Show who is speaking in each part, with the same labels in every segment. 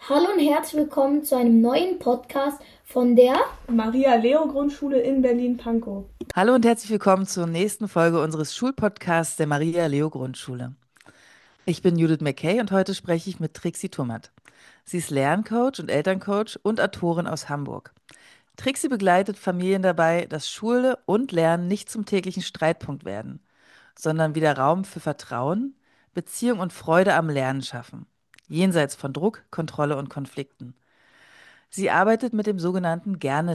Speaker 1: Hallo und herzlich willkommen zu einem neuen Podcast von der
Speaker 2: Maria-Leo-Grundschule in Berlin-Pankow.
Speaker 3: Hallo und herzlich willkommen zur nächsten Folge unseres Schulpodcasts der Maria-Leo-Grundschule. Ich bin Judith McKay und heute spreche ich mit Trixie Tummert. Sie ist Lerncoach und Elterncoach und Autorin aus Hamburg. Trixie begleitet Familien dabei, dass Schule und Lernen nicht zum täglichen Streitpunkt werden, sondern wieder Raum für Vertrauen, Beziehung und Freude am Lernen schaffen, jenseits von Druck, Kontrolle und Konflikten. Sie arbeitet mit dem sogenannten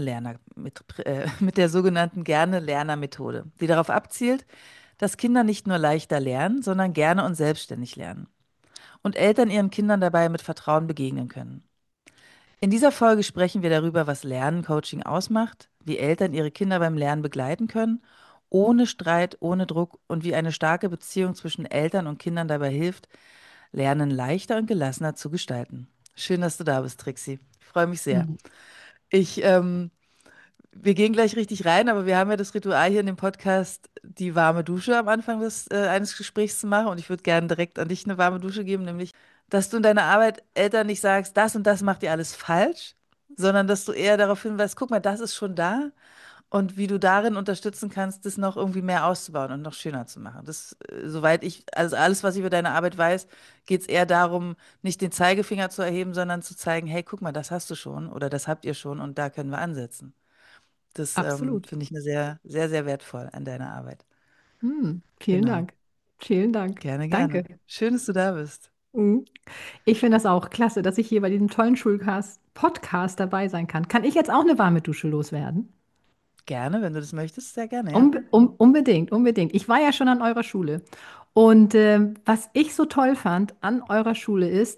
Speaker 3: mit der sogenannten Gerne-Lerner-Methode, die darauf abzielt, dass Kinder nicht nur leichter lernen, sondern gerne und selbstständig lernen und Eltern ihren Kindern dabei mit Vertrauen begegnen können. In dieser Folge sprechen wir darüber, was Lernen-Coaching ausmacht, wie Eltern ihre Kinder beim Lernen begleiten können, ohne Streit, ohne Druck und wie eine starke Beziehung zwischen Eltern und Kindern dabei hilft, Lernen leichter und gelassener zu gestalten. Schön, dass du da bist, Trixie. Ich freue mich sehr.
Speaker 2: Mhm.
Speaker 3: Ich, Wir gehen gleich richtig rein, aber wir haben ja das Ritual hier in dem Podcast, die warme Dusche am Anfang eines Gesprächs zu machen. Und ich würde gerne direkt an dich eine warme Dusche geben, nämlich, dass du in deiner Arbeit Eltern nicht sagst, das und das macht ihr alles falsch, sondern dass du eher darauf hinweist, guck mal, das ist schon da und wie du darin unterstützen kannst, das noch irgendwie mehr auszubauen und noch schöner zu machen. Soweit also alles, was ich über deine Arbeit weiß, geht es eher darum, nicht den Zeigefinger zu erheben, sondern zu zeigen, hey, guck mal, das hast du schon oder das habt ihr schon und da können wir ansetzen. Das
Speaker 2: Absolut.
Speaker 3: finde ich eine sehr, sehr, sehr wertvoll an deiner Arbeit.
Speaker 2: Vielen
Speaker 3: Genau.
Speaker 2: Dank. Vielen Dank.
Speaker 3: Gerne,
Speaker 2: Danke.
Speaker 3: gerne. Schön, dass du da bist.
Speaker 2: Mhm. Ich finde das auch klasse, dass ich hier bei diesem tollen Schulcast-Podcast dabei sein kann. Kann ich jetzt auch eine warme Dusche loswerden?
Speaker 3: Gerne, wenn du das möchtest, sehr gerne, ja.
Speaker 2: Unbedingt, unbedingt. Ich war ja schon an eurer Schule. Und was ich so toll fand an eurer Schule ist,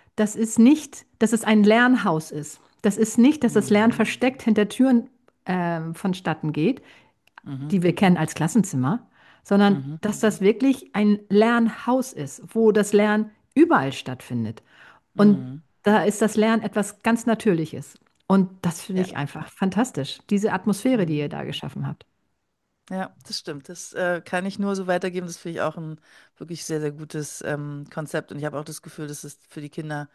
Speaker 2: dass es ein Lernhaus ist. Das ist nicht, dass das Lernen
Speaker 3: Mhm.
Speaker 2: versteckt hinter Türen vonstatten geht,
Speaker 3: Mhm.
Speaker 2: die wir kennen als Klassenzimmer, sondern
Speaker 3: Mhm.
Speaker 2: dass das wirklich ein Lernhaus ist, wo das Lernen überall stattfindet. Und
Speaker 3: Mhm.
Speaker 2: da ist das Lernen etwas ganz Natürliches. Und das finde
Speaker 3: Ja.
Speaker 2: ich einfach fantastisch, diese Atmosphäre, die ihr
Speaker 3: Mhm.
Speaker 2: da geschaffen habt.
Speaker 3: Ja, das stimmt. Das kann ich nur so weitergeben. Das finde ich auch ein wirklich sehr, sehr gutes Konzept. Und ich habe auch das Gefühl, dass es für die Kinder,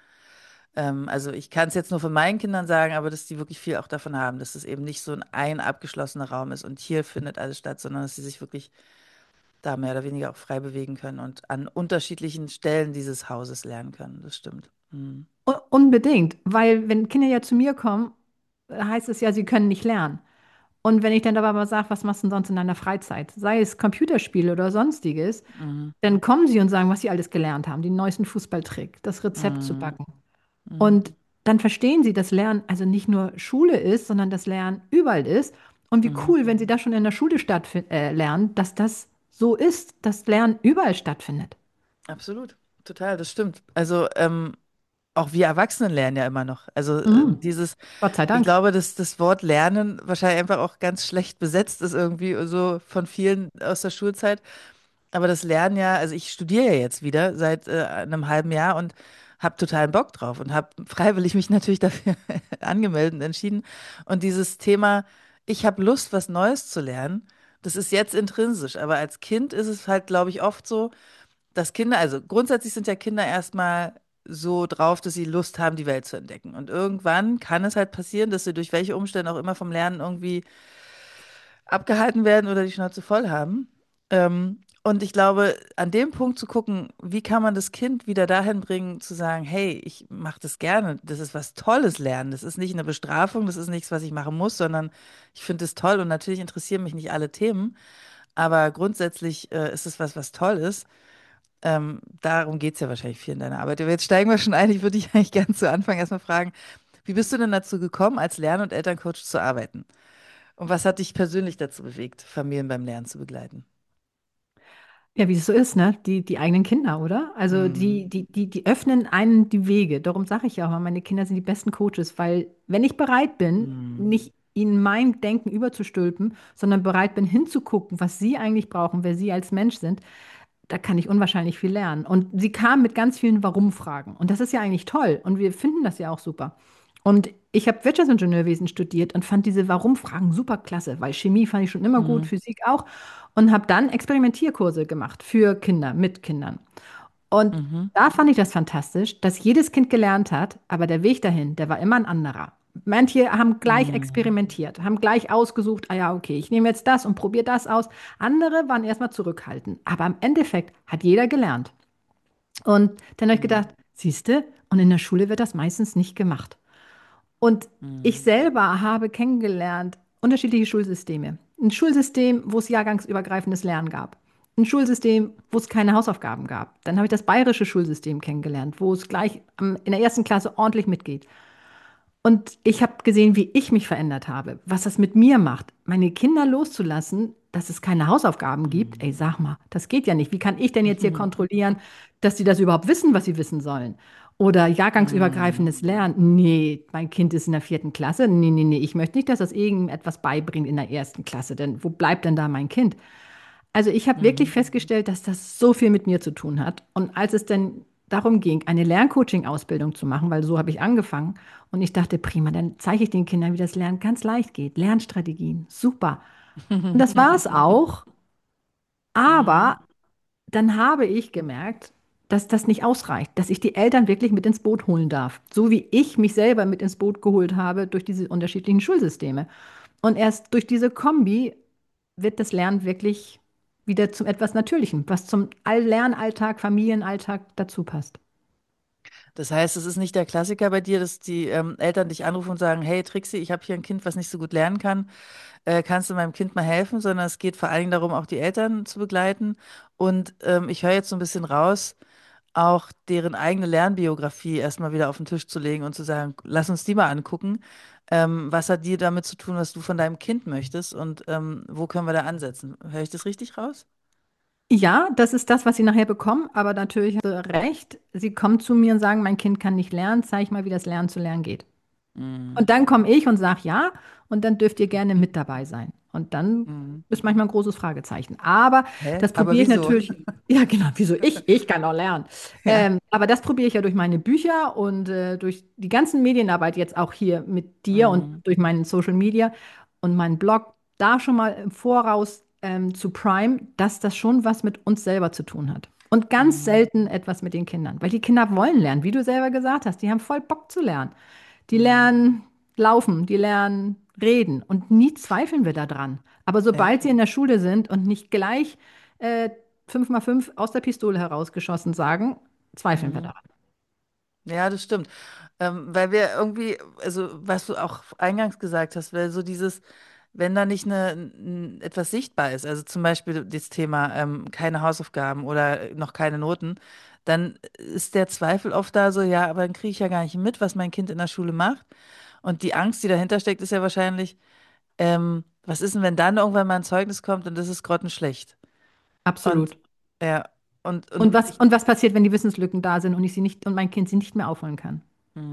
Speaker 3: also ich kann es jetzt nur von meinen Kindern sagen, aber dass die wirklich viel auch davon haben, dass es eben nicht so ein abgeschlossener Raum ist und hier findet alles statt, sondern dass sie sich wirklich da mehr oder weniger auch frei bewegen können und an unterschiedlichen Stellen dieses Hauses lernen können. Das stimmt. Mhm.
Speaker 2: Unbedingt, weil wenn Kinder ja zu mir kommen, heißt es ja, sie können nicht lernen. Und wenn ich dann aber mal sage, was machst du denn sonst in deiner Freizeit, sei es Computerspiele oder sonstiges,
Speaker 3: Mhm.
Speaker 2: dann kommen sie und sagen, was sie alles gelernt haben, den neuesten Fußballtrick, das Rezept zu
Speaker 3: Mhm.
Speaker 2: backen.
Speaker 3: Mhm.
Speaker 2: Und dann verstehen sie, dass Lernen also nicht nur Schule ist, sondern dass Lernen überall ist. Und wie
Speaker 3: Mhm.
Speaker 2: cool, wenn sie das schon in der Schule lernen, dass das so ist, dass Lernen überall stattfindet.
Speaker 3: Absolut. Total, das stimmt. Also auch wir Erwachsenen lernen ja immer noch. Also
Speaker 2: Mhm. Gott sei
Speaker 3: ich
Speaker 2: Dank.
Speaker 3: glaube, dass das Wort Lernen wahrscheinlich einfach auch ganz schlecht besetzt ist irgendwie so von vielen aus der Schulzeit. Aber das Lernen ja, also ich studiere ja jetzt wieder seit einem halben Jahr und habe totalen Bock drauf und habe freiwillig mich natürlich dafür angemeldet und entschieden. Und dieses Thema, ich habe Lust, was Neues zu lernen, das ist jetzt intrinsisch. Aber als Kind ist es halt, glaube ich, oft so, dass Kinder, also grundsätzlich sind ja Kinder erstmal so drauf, dass sie Lust haben, die Welt zu entdecken. Und irgendwann kann es halt passieren, dass sie durch welche Umstände auch immer vom Lernen irgendwie abgehalten werden oder die Schnauze voll haben. Und ich glaube, an dem Punkt zu gucken, wie kann man das Kind wieder dahin bringen, zu sagen, hey, ich mache das gerne, das ist was Tolles lernen, das ist nicht eine Bestrafung, das ist nichts, was ich machen muss, sondern ich finde es toll und natürlich interessieren mich nicht alle Themen, aber grundsätzlich ist es was, was toll ist. Darum geht es ja wahrscheinlich viel in deiner Arbeit. Aber jetzt steigen wir schon ein. Ich würde dich eigentlich gerne zu Anfang erstmal fragen, wie bist du denn dazu gekommen, als Lern- und Elterncoach zu arbeiten? Und was hat dich persönlich dazu bewegt, Familien beim Lernen zu begleiten?
Speaker 2: Ja, wie es so ist, ne? Die eigenen Kinder, oder? Also
Speaker 3: Mhm.
Speaker 2: die öffnen einen die Wege. Darum sage ich ja auch mal, meine Kinder sind die besten Coaches, weil wenn ich bereit bin,
Speaker 3: Mhm.
Speaker 2: nicht ihnen mein Denken überzustülpen, sondern bereit bin hinzugucken, was sie eigentlich brauchen, wer sie als Mensch sind, da kann ich unwahrscheinlich viel lernen. Und sie kam mit ganz vielen Warum-Fragen. Und das ist ja eigentlich toll. Und wir finden das ja auch super. Und ich habe Wirtschaftsingenieurwesen studiert und fand diese Warum-Fragen super klasse, weil Chemie fand ich schon immer gut,
Speaker 3: Mhm.
Speaker 2: Physik auch. Und habe dann Experimentierkurse gemacht für Kinder, mit Kindern. Und
Speaker 3: Mhm.
Speaker 2: da fand ich das fantastisch, dass jedes Kind gelernt hat, aber der Weg dahin, der war immer ein anderer. Manche haben gleich
Speaker 3: Mhm.
Speaker 2: experimentiert, haben gleich ausgesucht, ah ja, okay, ich nehme jetzt das und probiere das aus. Andere waren erstmal zurückhaltend. Aber im Endeffekt hat jeder gelernt. Und dann habe ich gedacht,
Speaker 3: Mhm.
Speaker 2: siehste, und in der Schule wird das meistens nicht gemacht. Und ich
Speaker 3: Mhm.
Speaker 2: selber habe kennengelernt unterschiedliche Schulsysteme. Ein Schulsystem, wo es jahrgangsübergreifendes Lernen gab. Ein Schulsystem, wo es keine Hausaufgaben gab. Dann habe ich das bayerische Schulsystem kennengelernt, wo es gleich in der ersten Klasse ordentlich mitgeht. Und ich habe gesehen, wie ich mich verändert habe, was das mit mir macht. Meine Kinder loszulassen, dass es keine Hausaufgaben gibt. Ey,
Speaker 3: Mhm.
Speaker 2: sag mal, das geht ja nicht. Wie kann ich denn jetzt hier kontrollieren, dass sie das überhaupt wissen, was sie wissen sollen? Oder
Speaker 3: Mhm.
Speaker 2: jahrgangsübergreifendes Lernen. Nee, mein Kind ist in der vierten Klasse. Nee, nee, nee, ich möchte nicht, dass das irgendetwas beibringt in der ersten Klasse. Denn wo bleibt denn da mein Kind? Also ich habe wirklich
Speaker 3: Mhm.
Speaker 2: festgestellt, dass das so viel mit mir zu tun hat. Und als es dann darum ging, eine Lerncoaching-Ausbildung zu machen, weil so habe ich angefangen, und ich dachte, prima, dann zeige ich den Kindern, wie das Lernen ganz leicht geht. Lernstrategien, super. Und das war es auch.
Speaker 3: Mhm.
Speaker 2: Aber dann habe ich gemerkt, dass das nicht ausreicht, dass ich die Eltern wirklich mit ins Boot holen darf. So wie ich mich selber mit ins Boot geholt habe durch diese unterschiedlichen Schulsysteme. Und erst durch diese Kombi wird das Lernen wirklich wieder zum etwas Natürlichem, was zum Lernalltag, Familienalltag dazu passt.
Speaker 3: Das heißt, es ist nicht der Klassiker bei dir, dass die Eltern dich anrufen und sagen, hey Trixie, ich habe hier ein Kind, was nicht so gut lernen kann. Kannst du meinem Kind mal helfen? Sondern es geht vor allen Dingen darum, auch die Eltern zu begleiten. Und ich höre jetzt so ein bisschen raus, auch deren eigene Lernbiografie erstmal wieder auf den Tisch zu legen und zu sagen, lass uns die mal angucken. Was hat die damit zu tun, was du von deinem Kind möchtest und wo können wir da ansetzen? Höre ich das richtig raus?
Speaker 2: Ja, das ist das, was sie nachher bekommen, aber natürlich hast du recht. Sie kommen zu mir und sagen, mein Kind kann nicht lernen, zeig mal, wie das Lernen zu lernen geht.
Speaker 3: Mhm.
Speaker 2: Und dann komme ich und sage ja, und dann dürft ihr gerne mit dabei sein. Und dann
Speaker 3: Mhm.
Speaker 2: ist manchmal ein großes Fragezeichen. Aber
Speaker 3: Hä?
Speaker 2: das
Speaker 3: Aber
Speaker 2: probiere ich
Speaker 3: wieso?
Speaker 2: natürlich, ja genau, wieso ich kann auch lernen.
Speaker 3: Ja.
Speaker 2: Aber das probiere ich ja durch meine Bücher und durch die ganzen Medienarbeit jetzt auch hier mit dir und
Speaker 3: Mhm.
Speaker 2: durch meinen Social Media und meinen Blog, da schon mal im Voraus zu Prime, dass das schon was mit uns selber zu tun hat. Und ganz
Speaker 3: Mhm.
Speaker 2: selten etwas mit den Kindern, weil die Kinder wollen lernen, wie du selber gesagt hast, die haben voll Bock zu lernen. Die
Speaker 3: Mhm.
Speaker 2: lernen laufen, die lernen reden und nie zweifeln wir daran. Aber
Speaker 3: Ja.
Speaker 2: sobald sie in der Schule sind und nicht gleich äh, 5x5 aus der Pistole herausgeschossen sagen, zweifeln wir
Speaker 3: Mhm.
Speaker 2: daran.
Speaker 3: Ja, das stimmt. Weil wir irgendwie, also was du auch eingangs gesagt hast, weil so dieses, wenn da nicht etwas sichtbar ist, also zum Beispiel das Thema keine Hausaufgaben oder noch keine Noten, dann ist der Zweifel oft da so, ja, aber dann kriege ich ja gar nicht mit, was mein Kind in der Schule macht. Und die Angst, die dahinter steckt, ist ja wahrscheinlich, was ist denn, wenn dann irgendwann mal ein Zeugnis kommt und das ist grottenschlecht? Und
Speaker 2: Absolut.
Speaker 3: ja, und ich,
Speaker 2: Und was passiert, wenn die Wissenslücken da sind und ich sie nicht und mein Kind sie nicht mehr aufholen kann?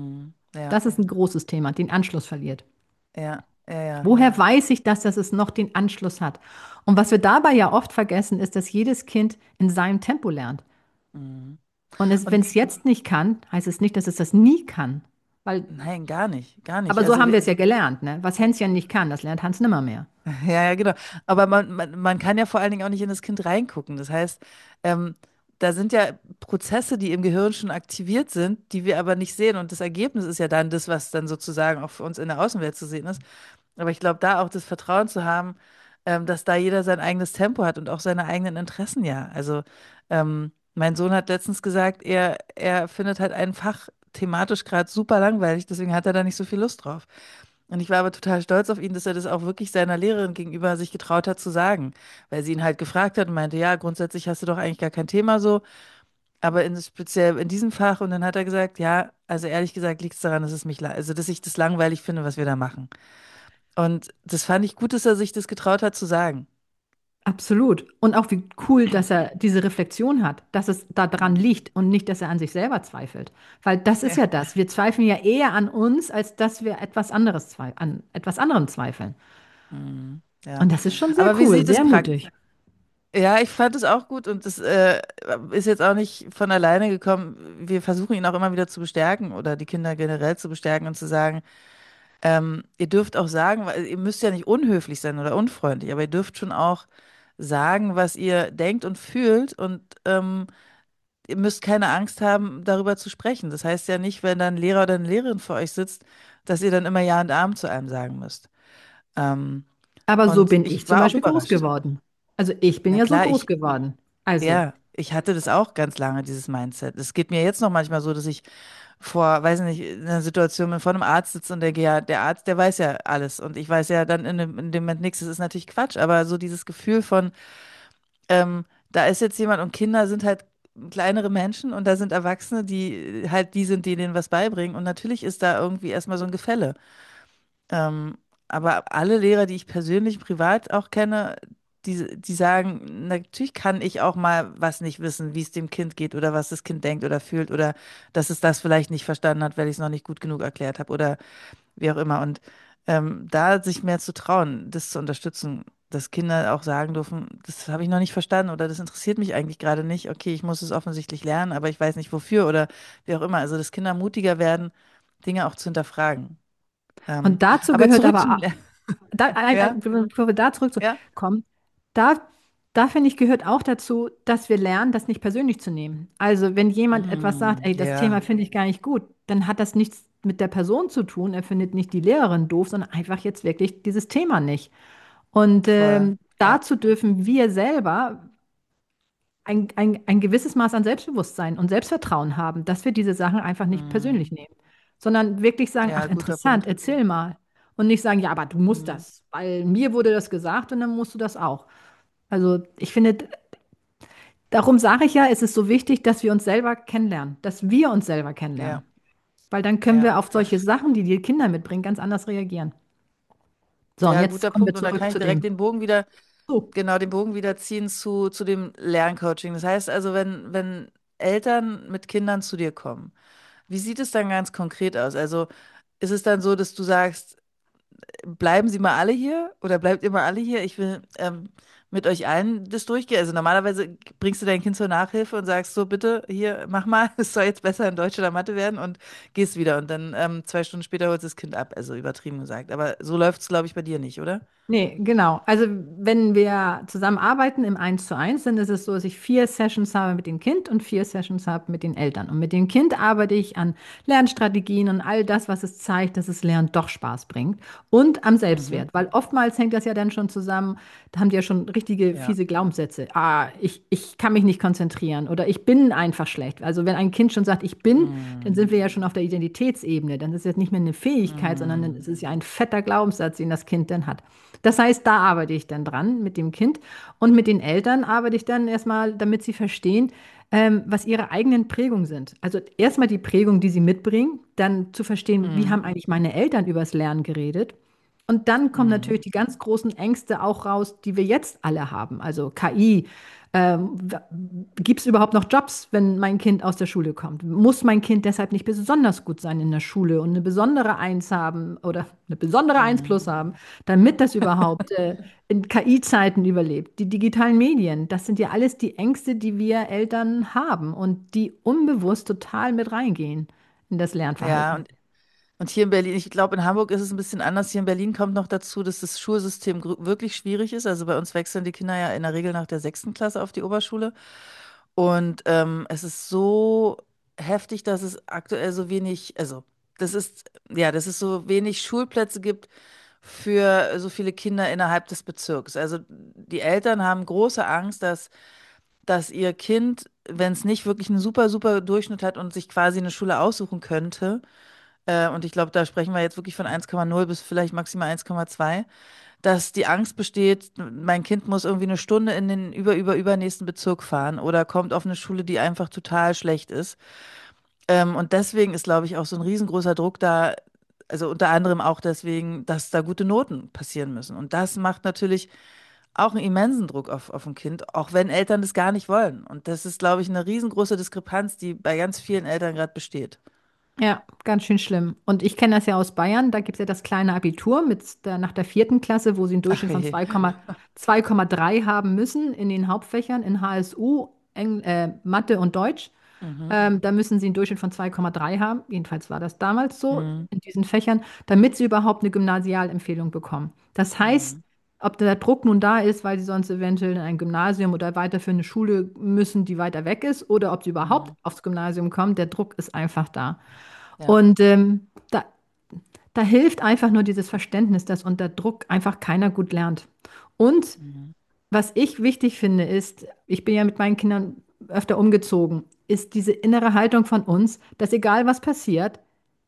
Speaker 3: ja,
Speaker 2: Das ist ein großes Thema, den Anschluss verliert.
Speaker 3: ja, ja, ja,
Speaker 2: Woher
Speaker 3: ja.
Speaker 2: weiß ich das, dass es noch den Anschluss hat? Und was wir dabei ja oft vergessen, ist, dass jedes Kind in seinem Tempo lernt.
Speaker 3: Mhm.
Speaker 2: Und wenn
Speaker 3: Und
Speaker 2: es jetzt nicht kann, heißt es nicht, dass es das nie kann. Weil,
Speaker 3: nein, gar nicht, gar nicht.
Speaker 2: aber so
Speaker 3: Also
Speaker 2: haben wir es ja gelernt, ne? Was Hänschen nicht kann, das lernt Hans nimmermehr.
Speaker 3: ja, ja, genau. Aber man kann ja vor allen Dingen auch nicht in das Kind reingucken. Das heißt, ähm, da sind ja Prozesse, die im Gehirn schon aktiviert sind, die wir aber nicht sehen. Und das Ergebnis ist ja dann das, was dann sozusagen auch für uns in der Außenwelt zu sehen ist. Aber ich glaube, da auch das Vertrauen zu haben, dass da jeder sein eigenes Tempo hat und auch seine eigenen Interessen ja. Also mein Sohn hat letztens gesagt, er findet halt ein Fach thematisch gerade super langweilig, deswegen hat er da nicht so viel Lust drauf. Und ich war aber total stolz auf ihn, dass er das auch wirklich seiner Lehrerin gegenüber sich getraut hat zu sagen, weil sie ihn halt gefragt hat und meinte, ja, grundsätzlich hast du doch eigentlich gar kein Thema so, aber speziell in diesem Fach. Und dann hat er gesagt, ja, also ehrlich gesagt liegt es daran, dass also dass ich das langweilig finde, was wir da machen. Und das fand ich gut, dass er sich das getraut hat zu sagen.
Speaker 2: Absolut. Und auch wie cool, dass er diese Reflexion hat, dass es daran
Speaker 3: Mhm.
Speaker 2: liegt und nicht, dass er an sich selber zweifelt. Weil das ist
Speaker 3: Ja.
Speaker 2: ja das. Wir zweifeln ja eher an uns, als dass wir an etwas anderem zweifeln.
Speaker 3: Mhm. Ja.
Speaker 2: Und das ist schon sehr
Speaker 3: Aber wie
Speaker 2: cool,
Speaker 3: sieht es
Speaker 2: sehr
Speaker 3: praktisch?
Speaker 2: mutig.
Speaker 3: Ja, ich fand es auch gut und das ist jetzt auch nicht von alleine gekommen. Wir versuchen ihn auch immer wieder zu bestärken oder die Kinder generell zu bestärken und zu sagen, ihr dürft auch sagen, weil ihr müsst ja nicht unhöflich sein oder unfreundlich, aber ihr dürft schon auch sagen, was ihr denkt und fühlt und ihr müsst keine Angst haben, darüber zu sprechen. Das heißt ja nicht, wenn dann ein Lehrer oder eine Lehrerin vor euch sitzt, dass ihr dann immer Ja und Amen zu einem sagen müsst. Ähm,
Speaker 2: Aber so
Speaker 3: und
Speaker 2: bin ich
Speaker 3: ich
Speaker 2: zum
Speaker 3: war auch
Speaker 2: Beispiel groß
Speaker 3: überrascht.
Speaker 2: geworden. Also ich bin
Speaker 3: Na
Speaker 2: ja so
Speaker 3: klar,
Speaker 2: groß geworden. Also,
Speaker 3: ja, ich hatte das auch ganz lange, dieses Mindset. Es geht mir jetzt noch manchmal so, dass ich vor, weiß nicht, in einer Situation bin, vor einem Arzt sitze und denke, ja, der Arzt, der weiß ja alles und ich weiß ja dann in dem Moment nichts. Das ist natürlich Quatsch, aber so dieses Gefühl von, da ist jetzt jemand und Kinder sind halt kleinere Menschen und da sind Erwachsene, die halt die sind, die denen was beibringen und natürlich ist da irgendwie erstmal so ein Gefälle. Ähm, aber alle Lehrer, die ich persönlich privat auch kenne, die sagen, natürlich kann ich auch mal was nicht wissen, wie es dem Kind geht oder was das Kind denkt oder fühlt oder dass es das vielleicht nicht verstanden hat, weil ich es noch nicht gut genug erklärt habe oder wie auch immer. Und da sich mehr zu trauen, das zu unterstützen, dass Kinder auch sagen dürfen, das habe ich noch nicht verstanden oder das interessiert mich eigentlich gerade nicht. Okay, ich muss es offensichtlich lernen, aber ich weiß nicht wofür oder wie auch immer. Also, dass Kinder mutiger werden, Dinge auch zu hinterfragen. Ähm,
Speaker 2: und dazu
Speaker 3: aber
Speaker 2: gehört
Speaker 3: zurück
Speaker 2: aber,
Speaker 3: zum, ja,
Speaker 2: bevor wir da
Speaker 3: ja,
Speaker 2: zurückkommen, da, da finde ich, gehört auch dazu, dass wir lernen, das nicht persönlich zu nehmen. Also wenn jemand etwas sagt, ey, das
Speaker 3: ja,
Speaker 2: Thema finde ich gar nicht gut, dann hat das nichts mit der Person zu tun. Er findet nicht die Lehrerin doof, sondern einfach jetzt wirklich dieses Thema nicht. Und
Speaker 3: voll, ja,
Speaker 2: dazu dürfen wir selber ein gewisses Maß an Selbstbewusstsein und Selbstvertrauen haben, dass wir diese Sachen einfach nicht persönlich
Speaker 3: mm,
Speaker 2: nehmen, sondern wirklich sagen, ach,
Speaker 3: ja, guter
Speaker 2: interessant,
Speaker 3: Punkt.
Speaker 2: erzähl mal. Und nicht sagen, ja, aber du musst
Speaker 3: Mm,
Speaker 2: das, weil mir wurde das gesagt und dann musst du das auch. Also ich finde, darum sage ich ja, es ist so wichtig, dass wir uns selber kennenlernen, dass wir uns selber kennenlernen.
Speaker 3: ja,
Speaker 2: Weil dann können
Speaker 3: ja,
Speaker 2: wir auf solche Sachen, die die Kinder mitbringen, ganz anders reagieren. So, und
Speaker 3: ja,
Speaker 2: jetzt
Speaker 3: guter
Speaker 2: kommen wir
Speaker 3: Punkt. Und da
Speaker 2: zurück
Speaker 3: kann ich
Speaker 2: zu
Speaker 3: direkt
Speaker 2: dem.
Speaker 3: den Bogen wieder,
Speaker 2: So.
Speaker 3: genau, den Bogen wieder ziehen zu dem Lerncoaching. Das heißt also, wenn Eltern mit Kindern zu dir kommen, wie sieht es dann ganz konkret aus? Also, ist es dann so, dass du sagst, bleiben Sie mal alle hier oder bleibt ihr mal alle hier? Ich will mit euch allen das durchgehen. Also normalerweise bringst du dein Kind zur Nachhilfe und sagst so, bitte, hier, mach mal, es soll jetzt besser in Deutsch oder Mathe werden und gehst wieder. Und dann 2 Stunden später holst du das Kind ab. Also übertrieben gesagt. Aber so läuft es, glaube ich, bei dir nicht, oder?
Speaker 2: Nee, genau. Also wenn wir zusammen arbeiten im Eins zu eins, dann ist es so, dass ich 4 Sessions habe mit dem Kind und 4 Sessions habe mit den Eltern. Und mit dem Kind arbeite ich an Lernstrategien und all das, was es zeigt, dass es Lernen doch Spaß bringt. Und am
Speaker 3: Mhm.
Speaker 2: Selbstwert, weil oftmals hängt das ja dann schon zusammen, da haben die ja schon richtige
Speaker 3: Ja.
Speaker 2: fiese Glaubenssätze. Ah, ich kann mich nicht konzentrieren oder ich bin einfach schlecht. Also wenn ein Kind schon sagt, ich bin, dann sind wir
Speaker 3: Mhm.
Speaker 2: ja schon auf der Identitätsebene. Dann ist es jetzt nicht mehr eine Fähigkeit, sondern dann
Speaker 3: Mhm.
Speaker 2: ist es ja ein fetter Glaubenssatz, den das Kind dann hat. Das heißt, da arbeite ich dann dran mit dem Kind und mit den Eltern arbeite ich dann erstmal, damit sie verstehen, was ihre eigenen Prägungen sind. Also erstmal die Prägung, die sie mitbringen, dann zu verstehen, wie
Speaker 3: Mhm.
Speaker 2: haben eigentlich meine Eltern übers Lernen geredet. Und dann kommen
Speaker 3: Mhm.
Speaker 2: natürlich die ganz großen Ängste auch raus, die wir jetzt alle haben. Also KI. Gibt es überhaupt noch Jobs, wenn mein Kind aus der Schule kommt? Muss mein Kind deshalb nicht besonders gut sein in der Schule und eine besondere Eins haben oder eine besondere Eins
Speaker 3: Mhm.
Speaker 2: plus haben, damit das überhaupt in KI-Zeiten überlebt? Die digitalen Medien, das sind ja alles die Ängste, die wir Eltern haben und die unbewusst total mit reingehen in das
Speaker 3: Ja,
Speaker 2: Lernverhalten.
Speaker 3: und hier in Berlin, ich glaube, in Hamburg ist es ein bisschen anders. Hier in Berlin kommt noch dazu, dass das Schulsystem wirklich schwierig ist. Also bei uns wechseln die Kinder ja in der Regel nach der 6. Klasse auf die Oberschule. Und es ist so heftig, dass es aktuell so wenig, also das ist, ja, dass es so wenig Schulplätze gibt für so viele Kinder innerhalb des Bezirks. Also die Eltern haben große Angst, dass ihr Kind, wenn es nicht wirklich einen super, super Durchschnitt hat und sich quasi eine Schule aussuchen könnte, und ich glaube, da sprechen wir jetzt wirklich von 1,0 bis vielleicht maximal 1,2, dass die Angst besteht, mein Kind muss irgendwie eine Stunde in den übernächsten Bezirk fahren oder kommt auf eine Schule, die einfach total schlecht ist. Und deswegen ist, glaube ich, auch so ein riesengroßer Druck da, also unter anderem auch deswegen, dass da gute Noten passieren müssen. Und das macht natürlich auch einen immensen Druck auf ein Kind, auch wenn Eltern das gar nicht wollen. Und das ist, glaube ich, eine riesengroße Diskrepanz, die bei ganz vielen Eltern gerade besteht.
Speaker 2: Ja, ganz schön schlimm. Und ich kenne das ja aus Bayern. Da gibt es ja das kleine Abitur nach der 4. Klasse, wo sie einen
Speaker 3: Ach
Speaker 2: Durchschnitt von
Speaker 3: je.
Speaker 2: 2,3 haben müssen in den Hauptfächern, in HSU, Mathe und Deutsch.
Speaker 3: Mhm.
Speaker 2: Da müssen sie einen Durchschnitt von 2,3 haben. Jedenfalls war das damals so
Speaker 3: Mhm.
Speaker 2: in diesen Fächern, damit sie überhaupt eine Gymnasialempfehlung bekommen. Das heißt,
Speaker 3: Mhm.
Speaker 2: Ob der Druck nun da ist, weil sie sonst eventuell in ein Gymnasium oder weiterführende Schule müssen, die weiter weg ist, oder ob sie überhaupt
Speaker 3: Mhm.
Speaker 2: aufs Gymnasium kommen, der Druck ist einfach da.
Speaker 3: Ja.
Speaker 2: Und da hilft einfach nur dieses Verständnis, dass unter Druck einfach keiner gut lernt. Und
Speaker 3: Mhm.
Speaker 2: was ich wichtig finde, ist, ich bin ja mit meinen Kindern öfter umgezogen, ist diese innere Haltung von uns, dass egal was passiert,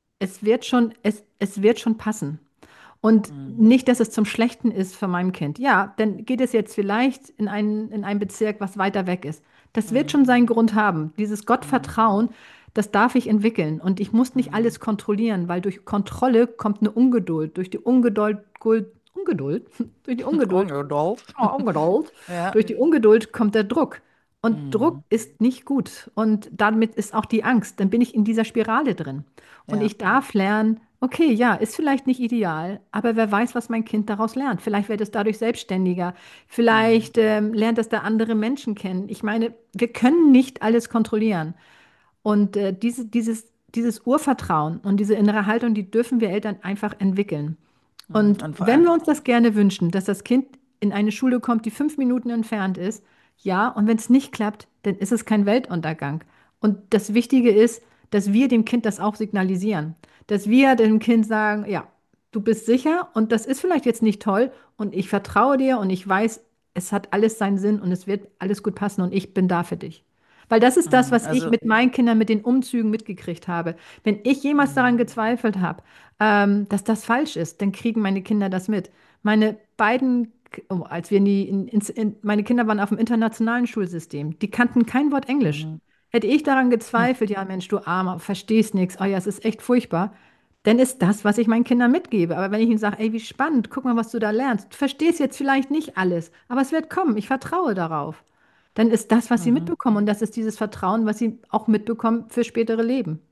Speaker 2: es wird schon passen. Und
Speaker 3: Mhm.
Speaker 2: nicht, dass es zum Schlechten ist für mein Kind. Ja, dann geht es jetzt vielleicht in einen Bezirk, was weiter weg ist. Das wird
Speaker 3: Mhm.
Speaker 2: schon seinen Grund haben. Dieses
Speaker 3: Mhm.
Speaker 2: Gottvertrauen, das darf ich entwickeln. Und ich muss nicht
Speaker 3: Mhm.
Speaker 2: alles kontrollieren, weil durch Kontrolle kommt eine Ungeduld. Durch die Ungeduld, durch die Ungeduld
Speaker 3: Ungeduld.
Speaker 2: Ungeduld.
Speaker 3: Ja.
Speaker 2: Durch die Ungeduld kommt der Druck. Und Druck
Speaker 3: Mhm.
Speaker 2: ist nicht gut. Und damit ist auch die Angst. Dann bin ich in dieser Spirale drin. Und
Speaker 3: Ja.
Speaker 2: ich darf lernen, okay, ja, ist vielleicht nicht ideal, aber wer weiß, was mein Kind daraus lernt. Vielleicht wird es dadurch selbstständiger.
Speaker 3: Mhm.
Speaker 2: Vielleicht lernt es da andere Menschen kennen. Ich meine, wir können nicht alles kontrollieren. Und dieses Urvertrauen und diese innere Haltung, die dürfen wir Eltern einfach entwickeln.
Speaker 3: Mhm.
Speaker 2: Und
Speaker 3: Und vor
Speaker 2: wenn
Speaker 3: allem,
Speaker 2: wir uns das gerne wünschen, dass das Kind in eine Schule kommt, die 5 Minuten entfernt ist, ja, und wenn es nicht klappt, dann ist es kein Weltuntergang. Und das Wichtige ist, dass wir dem Kind das auch signalisieren, dass wir dem Kind sagen, ja, du bist sicher und das ist vielleicht jetzt nicht toll und ich vertraue dir und ich weiß, es hat alles seinen Sinn und es wird alles gut passen und ich bin da für dich. Weil das ist das,
Speaker 3: mhm.
Speaker 2: was ich
Speaker 3: Also,
Speaker 2: mit meinen Kindern mit den Umzügen mitgekriegt habe. Wenn ich jemals daran
Speaker 3: mhm.
Speaker 2: gezweifelt habe, dass das falsch ist, dann kriegen meine Kinder das mit. Meine beiden, als wir meine Kinder waren auf dem internationalen Schulsystem, die kannten kein Wort Englisch.
Speaker 3: Mhm.
Speaker 2: Hätte ich daran gezweifelt, ja Mensch, du Armer, verstehst nichts, oh ja, es ist echt furchtbar, dann ist das, was ich meinen Kindern mitgebe. Aber wenn ich ihnen sage, ey, wie spannend, guck mal, was du da lernst, du verstehst jetzt vielleicht nicht alles, aber es wird kommen, ich vertraue darauf, dann ist das, was sie
Speaker 3: Mhm.
Speaker 2: mitbekommen und das ist dieses Vertrauen, was sie auch mitbekommen für spätere Leben.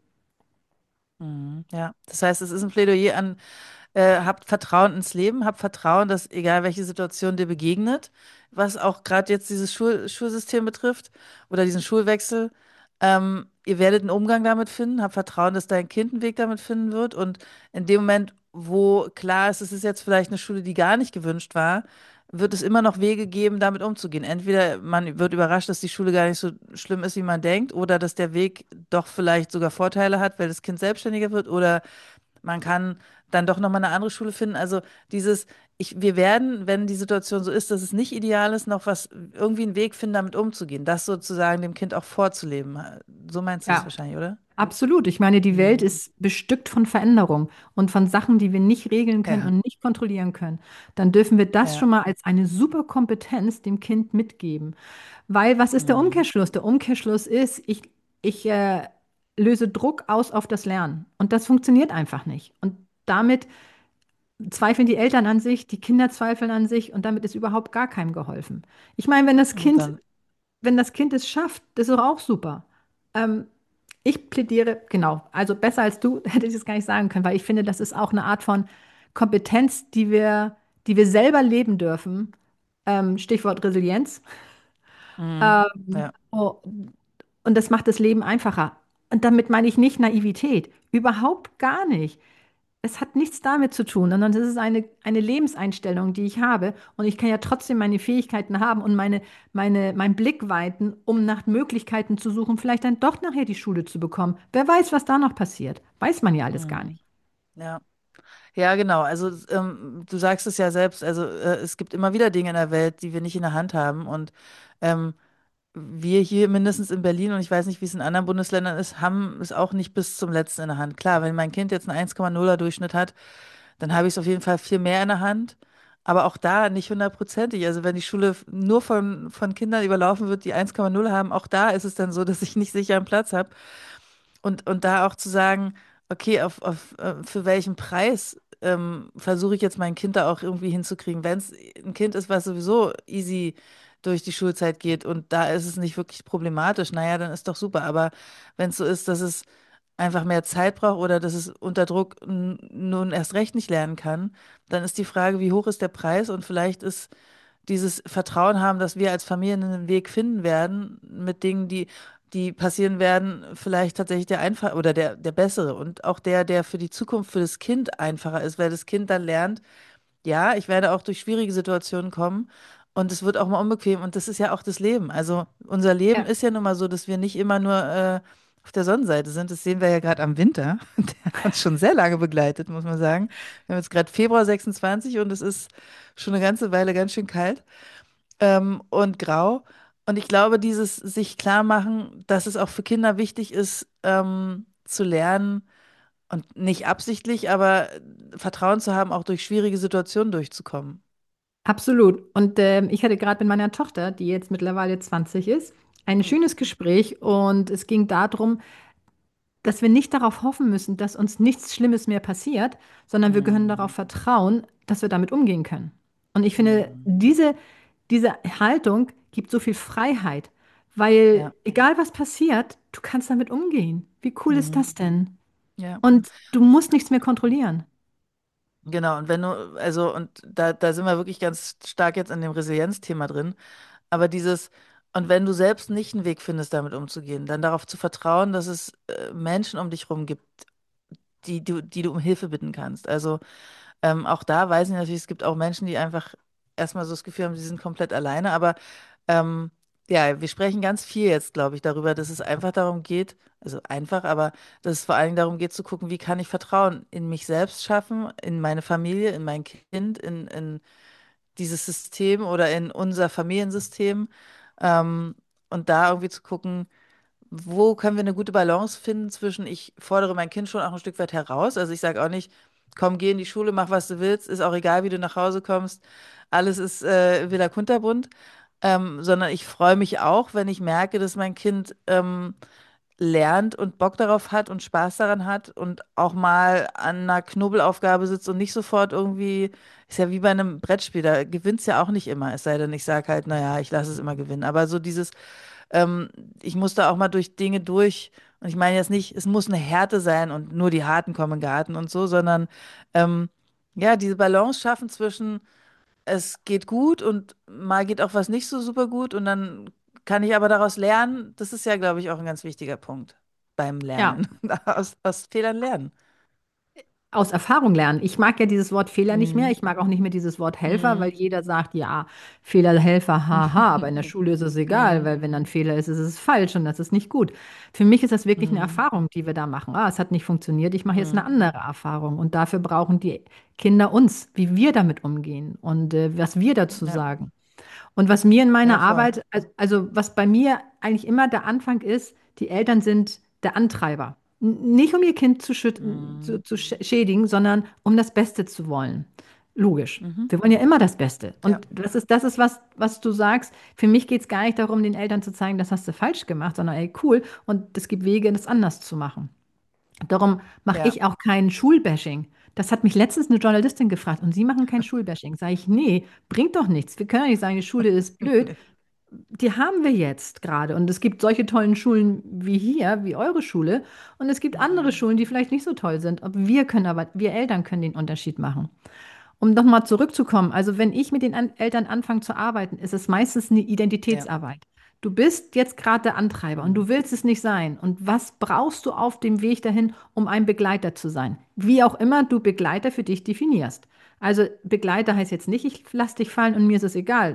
Speaker 3: Mhm. Ja. Das heißt, es ist ein Plädoyer an, habt Vertrauen ins Leben, habt Vertrauen, dass egal welche Situation dir begegnet, was auch gerade jetzt dieses Schulsystem betrifft oder diesen Schulwechsel, ihr werdet einen Umgang damit finden, habt Vertrauen, dass dein Kind einen Weg damit finden wird und in dem Moment, wo klar ist, es ist jetzt vielleicht eine Schule, die gar nicht gewünscht war, wird es immer noch Wege geben, damit umzugehen. Entweder man wird überrascht, dass die Schule gar nicht so schlimm ist, wie man denkt, oder dass der Weg doch vielleicht sogar Vorteile hat, weil das Kind selbstständiger wird, oder man kann dann doch nochmal eine andere Schule finden. Also wir werden, wenn die Situation so ist, dass es nicht ideal ist, noch irgendwie einen Weg finden, damit umzugehen. Das sozusagen dem Kind auch vorzuleben. So meinst du es
Speaker 2: Ja,
Speaker 3: wahrscheinlich, oder?
Speaker 2: absolut. Ich meine, die Welt
Speaker 3: Mhm.
Speaker 2: ist bestückt von Veränderung und von Sachen, die wir nicht regeln können
Speaker 3: Ja,
Speaker 2: und nicht kontrollieren können. Dann dürfen wir das
Speaker 3: ja.
Speaker 2: schon mal als eine super Kompetenz dem Kind mitgeben. Weil was ist der
Speaker 3: Mhm.
Speaker 2: Umkehrschluss? Der Umkehrschluss ist, ich löse Druck aus auf das Lernen. Und das funktioniert einfach nicht. Und damit zweifeln die Eltern an sich, die Kinder zweifeln an sich und damit ist überhaupt gar keinem geholfen. Ich meine,
Speaker 3: Und dann,
Speaker 2: wenn das Kind es schafft, das ist doch auch super. Ähm, Ich plädiere, genau, also besser als du hätte ich es gar nicht sagen können, weil ich finde, das ist auch eine Art von Kompetenz, die wir selber leben dürfen. Stichwort Resilienz.
Speaker 3: mhm. Ja.
Speaker 2: Oh, und das macht das Leben einfacher. Und damit meine ich nicht Naivität, überhaupt gar nicht. Es hat nichts damit zu tun, sondern es ist eine Lebenseinstellung, die ich habe. Und ich kann ja trotzdem meine Fähigkeiten haben und meinen Blick weiten, um nach Möglichkeiten zu suchen, vielleicht dann doch nachher die Schule zu bekommen. Wer weiß, was da noch passiert. Weiß man ja alles gar
Speaker 3: Mhm.
Speaker 2: nicht.
Speaker 3: Ja. Ja, genau. Also du sagst es ja selbst, also es gibt immer wieder Dinge in der Welt, die wir nicht in der Hand haben. Und ähm, wir hier mindestens in Berlin, und ich weiß nicht, wie es in anderen Bundesländern ist, haben es auch nicht bis zum Letzten in der Hand. Klar, wenn mein Kind jetzt einen 1,0er Durchschnitt hat, dann habe ich es auf jeden Fall viel mehr in der Hand. Aber auch da nicht hundertprozentig. Also wenn die Schule nur von Kindern überlaufen wird, die 1,0 haben, auch da ist es dann so, dass ich nicht sicher einen Platz habe. Und da auch zu sagen, okay, für welchen Preis versuche ich jetzt mein Kind da auch irgendwie hinzukriegen. Wenn es ein Kind ist, was sowieso easy durch die Schulzeit geht und da ist es nicht wirklich problematisch, naja, dann ist doch super. Aber wenn es so ist, dass es einfach mehr Zeit braucht oder dass es unter Druck nun erst recht nicht lernen kann, dann ist die Frage, wie hoch ist der Preis? Und vielleicht ist dieses Vertrauen haben, dass wir als Familien einen Weg finden werden mit Dingen, die passieren werden, vielleicht tatsächlich der einfach oder der bessere und auch der für die Zukunft für das Kind einfacher ist, weil das Kind dann lernt, Ja, ich werde auch durch schwierige Situationen kommen und es wird auch mal unbequem und das ist ja auch das Leben. Also unser Leben
Speaker 2: Ja.
Speaker 3: ist ja nun mal so, dass wir nicht immer nur auf der Sonnenseite sind. Das sehen wir ja gerade am Winter. Der hat uns schon sehr lange begleitet, muss man sagen. Wir haben jetzt gerade Februar 26 und es ist schon eine ganze Weile ganz schön kalt und grau. Und ich glaube, dieses sich klar machen, dass es auch für Kinder wichtig ist, zu lernen, und nicht absichtlich, aber Vertrauen zu haben, auch durch schwierige Situationen durchzukommen.
Speaker 2: Absolut. Und ich hatte gerade mit meiner Tochter, die jetzt mittlerweile 20 ist, ein
Speaker 3: Hm.
Speaker 2: schönes Gespräch und es ging darum, dass wir nicht darauf hoffen müssen, dass uns nichts Schlimmes mehr passiert, sondern wir können darauf
Speaker 3: Hm.
Speaker 2: vertrauen, dass wir damit umgehen können. Und ich finde,
Speaker 3: Hm.
Speaker 2: diese Haltung gibt so viel Freiheit, weil
Speaker 3: Ja.
Speaker 2: egal was passiert, du kannst damit umgehen. Wie cool ist
Speaker 3: Mhm.
Speaker 2: das denn?
Speaker 3: Ja.
Speaker 2: Und du musst nichts mehr kontrollieren.
Speaker 3: Genau. Und wenn du, also, und da sind wir wirklich ganz stark jetzt in dem Resilienzthema drin. Aber dieses, und wenn du selbst nicht einen Weg findest, damit umzugehen, dann darauf zu vertrauen, dass es Menschen um dich herum gibt, die du um Hilfe bitten kannst. Also auch da weiß ich natürlich, es gibt auch Menschen, die einfach erstmal so das Gefühl haben, sie sind komplett alleine. Aber ähm, ja, wir sprechen ganz viel jetzt, glaube ich, darüber, dass es einfach darum geht, also einfach, aber dass es vor allen Dingen darum geht zu gucken, wie kann ich Vertrauen in mich selbst schaffen, in meine Familie, in mein Kind, in dieses System oder in unser Familiensystem. Ähm, und da irgendwie zu gucken, wo können wir eine gute Balance finden zwischen, ich fordere mein Kind schon auch ein Stück weit heraus. Also ich sage auch nicht, komm, geh in die Schule, mach, was du willst, ist auch egal, wie du nach Hause kommst. Alles ist Villa Kunterbunt. Sondern ich freue mich auch, wenn ich merke, dass mein Kind lernt und Bock darauf hat und Spaß daran hat und auch mal an einer Knobelaufgabe sitzt und nicht sofort irgendwie, ist ja wie bei einem Brettspiel, da gewinnt es ja auch nicht immer, es sei denn, ich sage halt, naja, ich lasse es immer gewinnen. Aber so dieses, ähm, ich muss da auch mal durch Dinge durch. Und ich meine jetzt nicht, es muss eine Härte sein und nur die Harten kommen in den Garten und so, sondern ähm, ja, diese Balance schaffen zwischen, es geht gut und mal geht auch was nicht so super gut und dann kann ich aber daraus lernen. Das ist ja, glaube ich, auch ein ganz wichtiger Punkt beim
Speaker 2: Ja.
Speaker 3: Lernen. Aus Fehlern lernen.
Speaker 2: Aus Erfahrung lernen. Ich mag ja dieses Wort Fehler nicht mehr.
Speaker 3: Mhm.
Speaker 2: Ich mag auch nicht mehr dieses Wort Helfer, weil
Speaker 3: Mhm.
Speaker 2: jeder sagt, ja, Fehler, Helfer, haha, aber in der Schule ist es egal,
Speaker 3: Mhm.
Speaker 2: weil wenn ein Fehler ist, ist es falsch und das ist nicht gut. Für mich ist das wirklich eine
Speaker 3: Mhm.
Speaker 2: Erfahrung, die wir da machen. Ah, es hat nicht funktioniert, ich mache jetzt eine
Speaker 3: Mhm.
Speaker 2: andere Erfahrung und dafür brauchen die Kinder uns, wie wir damit umgehen und was wir dazu
Speaker 3: Ja,
Speaker 2: sagen. Und was mir in
Speaker 3: ja,
Speaker 2: meiner
Speaker 3: voll.
Speaker 2: Arbeit, also was bei mir eigentlich immer der Anfang ist, die Eltern sind der Antreiber. Nicht um ihr Kind
Speaker 3: Mhm.
Speaker 2: zu schädigen, sondern um das Beste zu wollen. Logisch.
Speaker 3: Mhm.
Speaker 2: Wir wollen ja immer das Beste.
Speaker 3: Ja.
Speaker 2: Und das ist was du sagst. Für mich geht es gar nicht darum, den Eltern zu zeigen, das hast du falsch gemacht, sondern ey, cool. Und es gibt Wege, das anders zu machen. Darum mache
Speaker 3: Ja.
Speaker 2: ich auch kein Schulbashing. Das hat mich letztens eine Journalistin gefragt und Sie machen kein Schulbashing. Sage ich, nee, bringt doch nichts. Wir können ja nicht sagen, die Schule ist blöd. Die haben wir jetzt gerade. Und es gibt solche tollen Schulen wie hier, wie eure Schule. Und es gibt andere
Speaker 3: Mhm.
Speaker 2: Schulen, die vielleicht nicht so toll sind. Wir Eltern können den Unterschied machen. Um nochmal zurückzukommen, also wenn ich mit den Eltern anfange zu arbeiten, ist es meistens eine
Speaker 3: Ja.
Speaker 2: Identitätsarbeit. Du bist jetzt gerade der Antreiber und
Speaker 3: Mhm.
Speaker 2: du willst es nicht sein. Und was brauchst du auf dem Weg dahin, um ein Begleiter zu sein? Wie auch immer du Begleiter für dich definierst. Also Begleiter heißt jetzt nicht, ich lass dich fallen und mir ist es egal,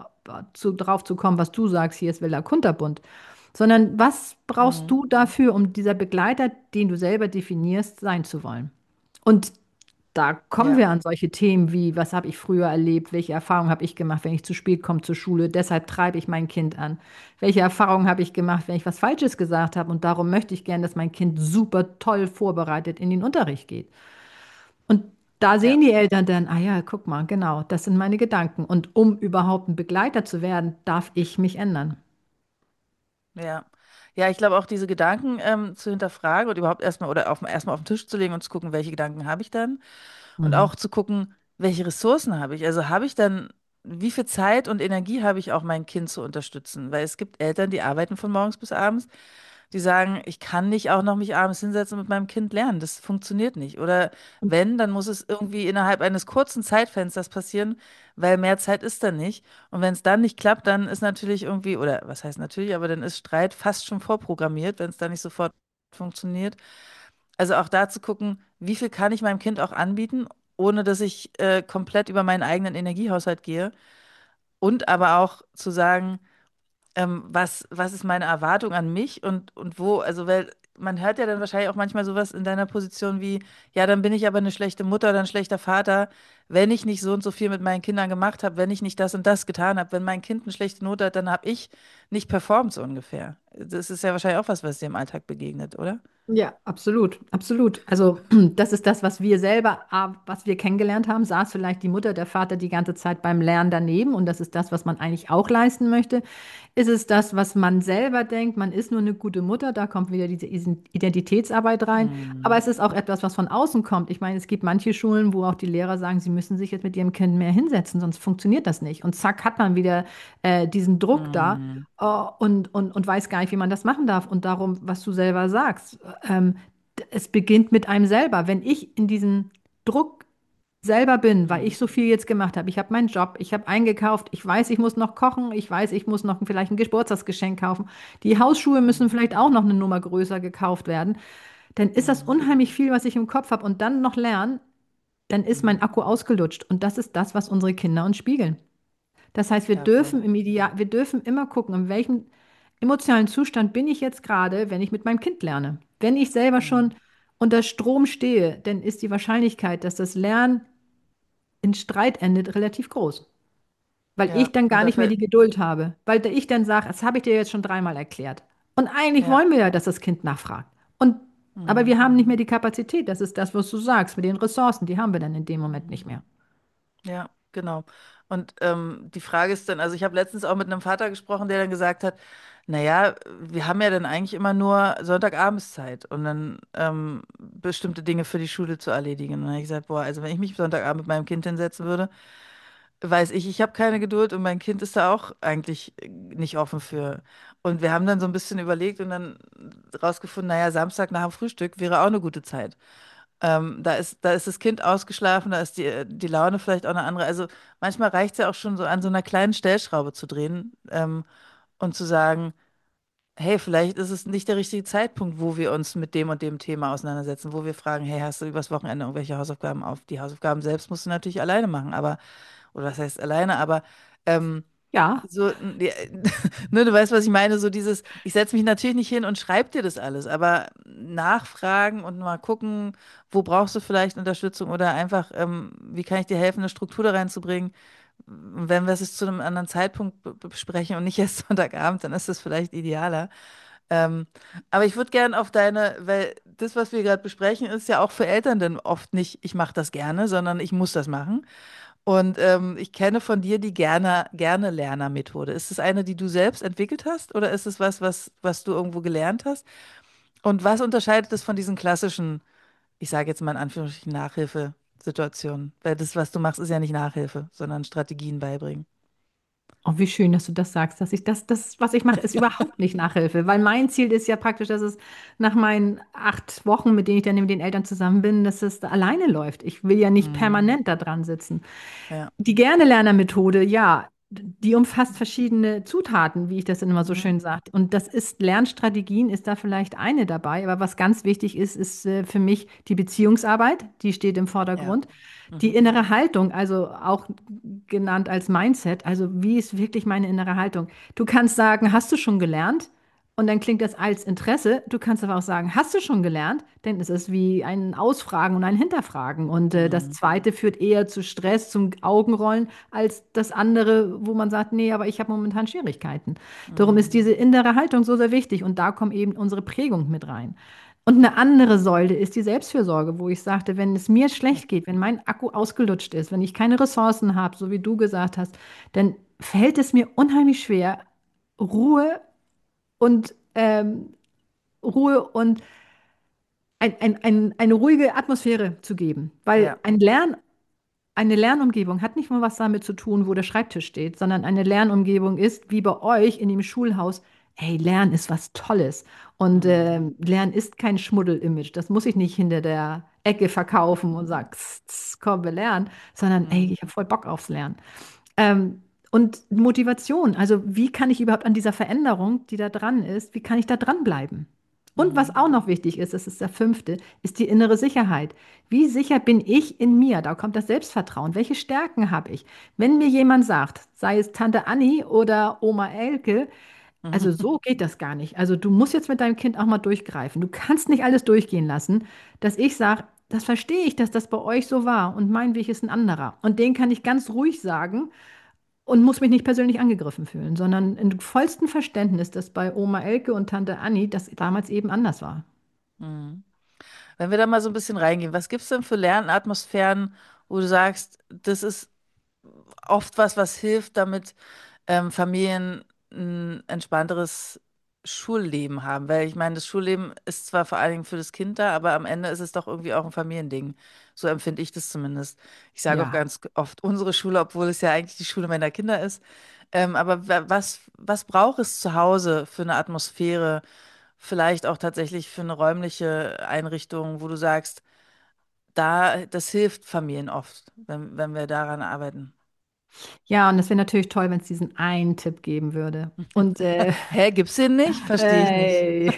Speaker 2: drauf zu kommen, was du sagst, hier ist Villa Kunterbunt. Sondern was brauchst
Speaker 3: Mhm.
Speaker 2: du dafür, um dieser Begleiter, den du selber definierst, sein zu wollen? Und da kommen
Speaker 3: Ja.
Speaker 2: wir an solche Themen wie, was habe ich früher erlebt, welche Erfahrungen habe ich gemacht, wenn ich zu spät komme zur Schule, deshalb treibe ich mein Kind an. Welche Erfahrungen habe ich gemacht, wenn ich was Falsches gesagt habe und darum möchte ich gern, dass mein Kind super toll vorbereitet in den Unterricht geht. Und da
Speaker 3: Ja.
Speaker 2: sehen die Eltern dann, ah ja, guck mal, genau, das sind meine Gedanken. Und um überhaupt ein Begleiter zu werden, darf ich mich ändern.
Speaker 3: Ja. Ja, ich glaube auch diese Gedanken zu hinterfragen und überhaupt erstmal oder erstmal auf den Tisch zu legen und zu gucken, welche Gedanken habe ich dann und
Speaker 2: Mhm.
Speaker 3: auch zu gucken, welche Ressourcen habe ich. Also habe ich dann, wie viel Zeit und Energie habe ich auch mein Kind zu unterstützen? Weil es gibt Eltern, die arbeiten von morgens bis abends, die sagen, ich kann nicht auch noch mich abends hinsetzen und mit meinem Kind lernen. Das funktioniert nicht. Oder wenn, dann muss es irgendwie innerhalb eines kurzen Zeitfensters passieren, weil mehr Zeit ist dann nicht. Und wenn es dann nicht klappt, dann ist natürlich irgendwie, oder was heißt natürlich, aber dann ist Streit fast schon vorprogrammiert, wenn es dann nicht sofort funktioniert. Also auch da zu gucken, wie viel kann ich meinem Kind auch anbieten ohne dass ich komplett über meinen eigenen Energiehaushalt gehe. Und aber auch zu sagen, was ist meine Erwartung an mich und wo, also weil man hört ja dann wahrscheinlich auch manchmal sowas in deiner Position wie, ja, dann bin ich aber eine schlechte Mutter oder ein schlechter Vater, wenn ich nicht so und so viel mit meinen Kindern gemacht habe, wenn ich nicht das und das getan habe, wenn mein Kind eine schlechte Note hat, dann habe ich nicht performt so ungefähr. Das ist ja wahrscheinlich auch was dir im Alltag begegnet, oder?
Speaker 2: Ja, absolut, absolut. Also das ist das, was wir selber, was wir kennengelernt haben, saß vielleicht die Mutter, der Vater die ganze Zeit beim Lernen daneben und das ist das, was man eigentlich auch leisten möchte. Ist es das, was man selber denkt, man ist nur eine gute Mutter, da kommt wieder diese Identitätsarbeit rein. Aber
Speaker 3: Mhm.
Speaker 2: es ist auch etwas, was von außen kommt. Ich meine, es gibt manche Schulen, wo auch die Lehrer sagen, sie müssen sich jetzt mit ihrem Kind mehr hinsetzen, sonst funktioniert das nicht. Und zack, hat man wieder diesen Druck da
Speaker 3: Mhm.
Speaker 2: und weiß gar nicht, wie man das machen darf. Und darum, was du selber sagst, es beginnt mit einem selber. Wenn ich in diesem Druck selber bin, weil
Speaker 3: Mhm.
Speaker 2: ich so viel jetzt gemacht habe. Ich habe meinen Job, ich habe eingekauft, ich weiß, ich muss noch kochen, ich weiß, ich muss noch vielleicht ein Geburtstagsgeschenk kaufen. Die Hausschuhe müssen vielleicht auch noch eine Nummer größer gekauft werden. Dann ist das
Speaker 3: Mhm.
Speaker 2: unheimlich viel, was ich im Kopf habe und dann noch lernen, dann ist mein
Speaker 3: Mhm.
Speaker 2: Akku ausgelutscht. Und das ist das, was unsere Kinder uns spiegeln. Das heißt,
Speaker 3: Ja, voll.
Speaker 2: Wir dürfen immer gucken, in welchem emotionalen Zustand bin ich jetzt gerade, wenn ich mit meinem Kind lerne. Wenn ich selber
Speaker 3: Mhm.
Speaker 2: schon unter Strom stehe, dann ist die Wahrscheinlichkeit, dass das Lernen in Streit endet, relativ groß. Weil
Speaker 3: Ja,
Speaker 2: ich dann
Speaker 3: und
Speaker 2: gar
Speaker 3: da
Speaker 2: nicht mehr
Speaker 3: fällt,
Speaker 2: die Geduld habe. Weil ich dann sage, das habe ich dir jetzt schon dreimal erklärt. Und eigentlich
Speaker 3: ja.
Speaker 2: wollen wir ja, dass das Kind nachfragt. Aber
Speaker 3: Mhm.
Speaker 2: wir haben nicht mehr die Kapazität. Das ist das, was du sagst, mit den Ressourcen. Die haben wir dann in dem Moment nicht mehr.
Speaker 3: Ja, genau. Und die Frage ist dann, also ich habe letztens auch mit einem Vater gesprochen, der dann gesagt hat, naja, wir haben ja dann eigentlich immer nur Sonntagabendzeit und dann bestimmte Dinge für die Schule zu erledigen. Und dann habe ich gesagt, boah, also wenn ich mich Sonntagabend mit meinem Kind hinsetzen würde, weiß ich habe keine Geduld und mein Kind ist da auch eigentlich nicht offen für. Und wir haben dann so ein bisschen überlegt und dann rausgefunden, naja, Samstag nach dem Frühstück wäre auch eine gute Zeit. Da ist das Kind ausgeschlafen, da ist die Laune vielleicht auch eine andere. Also manchmal reicht es ja auch schon so an so einer kleinen Stellschraube zu drehen, und zu sagen, hey, vielleicht ist es nicht der richtige Zeitpunkt, wo wir uns mit dem und dem Thema auseinandersetzen, wo wir fragen, hey, hast du übers Wochenende irgendwelche Hausaufgaben auf? Die Hausaufgaben selbst musst du natürlich alleine machen, aber, oder was heißt alleine, aber ähm,
Speaker 2: Ja,
Speaker 3: so, ja, ne, du weißt, was ich meine, so dieses, ich setze mich natürlich nicht hin und schreibe dir das alles, aber nachfragen und mal gucken, wo brauchst du vielleicht Unterstützung oder einfach, wie kann ich dir helfen, eine Struktur da reinzubringen. Und wenn wir es zu einem anderen Zeitpunkt besprechen und nicht erst Sonntagabend, dann ist das vielleicht idealer. Ähm, aber ich würde gerne auf deine, weil das, was wir gerade besprechen, ist ja auch für Eltern dann oft nicht, ich mache das gerne, sondern ich muss das machen. Und ich kenne von dir die gerne Lerner-Methode. Ist es eine, die du selbst entwickelt hast oder ist es was du irgendwo gelernt hast? Und was unterscheidet es von diesen klassischen, ich sage jetzt mal in Anführungsstrichen, Nachhilfesituationen? Weil das, was du machst, ist ja nicht Nachhilfe, sondern Strategien beibringen.
Speaker 2: oh, wie schön, dass du das sagst, dass das, was ich mache, ist überhaupt nicht Nachhilfe, weil mein Ziel ist ja praktisch, dass es nach meinen 8 Wochen, mit denen ich dann mit den Eltern zusammen bin, dass es alleine läuft. Ich will ja nicht
Speaker 3: Mhm.
Speaker 2: permanent da dran sitzen.
Speaker 3: Ja.
Speaker 2: Die Gerne-Lerner-Methode, ja, die umfasst verschiedene Zutaten, wie ich das dann immer so
Speaker 3: Mhm.
Speaker 2: schön sage. Und das ist, Lernstrategien ist da vielleicht eine dabei, aber was ganz wichtig ist, ist für mich die Beziehungsarbeit, die steht im
Speaker 3: Ja.
Speaker 2: Vordergrund. Die
Speaker 3: Mhm.
Speaker 2: innere Haltung, also auch genannt als Mindset, also wie ist wirklich meine innere Haltung? Du kannst sagen, hast du schon gelernt? Und dann klingt das als Interesse. Du kannst aber auch sagen, hast du schon gelernt? Denn es ist wie ein Ausfragen und ein Hinterfragen. Und das
Speaker 3: Mhm.
Speaker 2: zweite führt eher zu Stress, zum Augenrollen, als das andere, wo man sagt, nee, aber ich habe momentan Schwierigkeiten. Darum
Speaker 3: Mhm.
Speaker 2: ist diese innere Haltung so sehr wichtig. Und da kommt eben unsere Prägung mit rein. Und eine andere Säule ist die Selbstfürsorge, wo ich sagte, wenn es mir
Speaker 3: Ja.
Speaker 2: schlecht geht, wenn mein Akku ausgelutscht ist, wenn ich keine Ressourcen habe, so wie du gesagt hast, dann fällt es mir unheimlich schwer, Ruhe und Ruhe und eine ruhige Atmosphäre zu geben. Weil
Speaker 3: Ja.
Speaker 2: eine Lernumgebung hat nicht nur was damit zu tun, wo der Schreibtisch steht, sondern eine Lernumgebung ist, wie bei euch in dem Schulhaus, hey, Lernen ist was Tolles. Und
Speaker 3: Mhm.
Speaker 2: Lernen ist kein Schmuddel-Image. Das muss ich nicht hinter der Ecke verkaufen und sagen, "Tss, tss, komm, wir lernen, sondern ey,
Speaker 3: Mhm.
Speaker 2: ich habe voll Bock aufs Lernen. Und Motivation, also wie kann ich überhaupt an dieser Veränderung, die da dran ist, wie kann ich da dranbleiben? Und was auch noch wichtig ist, das ist der fünfte, ist die innere Sicherheit. Wie sicher bin ich in mir? Da kommt das Selbstvertrauen. Welche Stärken habe ich? Wenn mir jemand sagt, sei es Tante Anni oder Oma Elke, also
Speaker 3: Mhm.
Speaker 2: so geht das gar nicht. Also du musst jetzt mit deinem Kind auch mal durchgreifen. Du kannst nicht alles durchgehen lassen, dass ich sage, das verstehe ich, dass das bei euch so war und mein Weg ist ein anderer. Und den kann ich ganz ruhig sagen und muss mich nicht persönlich angegriffen fühlen, sondern in vollstem Verständnis, dass bei Oma Elke und Tante Anni das damals eben anders war.
Speaker 3: Mhm. Wenn wir da mal so ein bisschen reingehen, was gibt es denn für Lernatmosphären, wo du sagst, das ist oft was, was hilft, damit Familien ein entspannteres Schulleben haben? Weil ich meine, das Schulleben ist zwar vor allen Dingen für das Kind da, aber am Ende ist es doch irgendwie auch ein Familiending. So empfinde ich das zumindest. Ich sage auch
Speaker 2: Ja.
Speaker 3: ganz oft unsere Schule, obwohl es ja eigentlich die Schule meiner Kinder ist. Aber was braucht es zu Hause für eine Atmosphäre? Vielleicht auch tatsächlich für eine räumliche Einrichtung, wo du sagst, das hilft Familien oft, wenn wir daran arbeiten.
Speaker 2: Ja, und das wäre natürlich toll, wenn es diesen einen Tipp geben würde. Und
Speaker 3: Hä, gibt's den nicht? Verstehe ich nicht.
Speaker 2: Ey.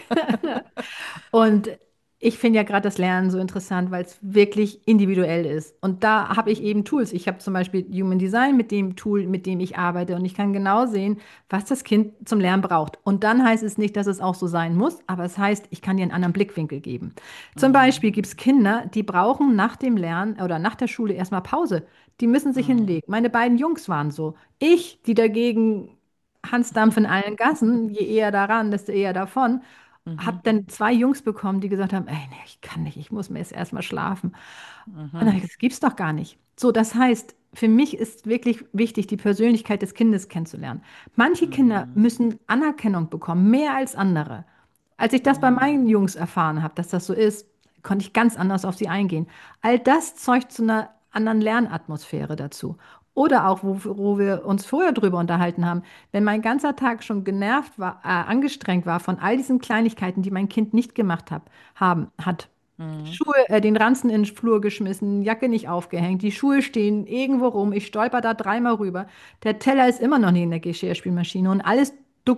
Speaker 2: Und ich finde ja gerade das Lernen so interessant, weil es wirklich individuell ist. Und da habe ich eben Tools. Ich habe zum Beispiel Human Design mit dem Tool, mit dem ich arbeite. Und ich kann genau sehen, was das Kind zum Lernen braucht. Und dann heißt es nicht, dass es auch so sein muss, aber es heißt, ich kann dir einen anderen Blickwinkel geben. Zum
Speaker 3: Mhm.
Speaker 2: Beispiel gibt es Kinder, die brauchen nach dem Lernen oder nach der Schule erstmal Pause. Die müssen sich
Speaker 3: Mhm.
Speaker 2: hinlegen. Meine beiden Jungs waren so. Ich, die dagegen Hans Dampf in allen Gassen, je eher daran, desto eher davon. Habe
Speaker 3: Mhm.
Speaker 2: dann zwei Jungs bekommen, die gesagt haben, ey, nee, ich kann nicht, ich muss mir jetzt erstmal schlafen. Und dann habe
Speaker 3: Mhm.
Speaker 2: ich gesagt, das gibt's doch gar nicht. So, das heißt, für mich ist wirklich wichtig, die Persönlichkeit des Kindes kennenzulernen. Manche Kinder
Speaker 3: Mhm.
Speaker 2: müssen Anerkennung bekommen, mehr als andere. Als ich das bei
Speaker 3: Mhm.
Speaker 2: meinen Jungs erfahren habe, dass das so ist, konnte ich ganz anders auf sie eingehen. All das zeugt zu einer anderen Lernatmosphäre dazu. Oder auch, wo wir uns vorher drüber unterhalten haben, wenn mein ganzer Tag schon genervt war, angestrengt war von all diesen Kleinigkeiten, die mein Kind nicht gemacht hat.
Speaker 3: Mhm.
Speaker 2: Schuhe, den Ranzen in den Flur geschmissen, Jacke nicht aufgehängt, die Schuhe stehen irgendwo rum, ich stolper da dreimal rüber. Der Teller ist immer noch nicht in der Geschirrspülmaschine und alles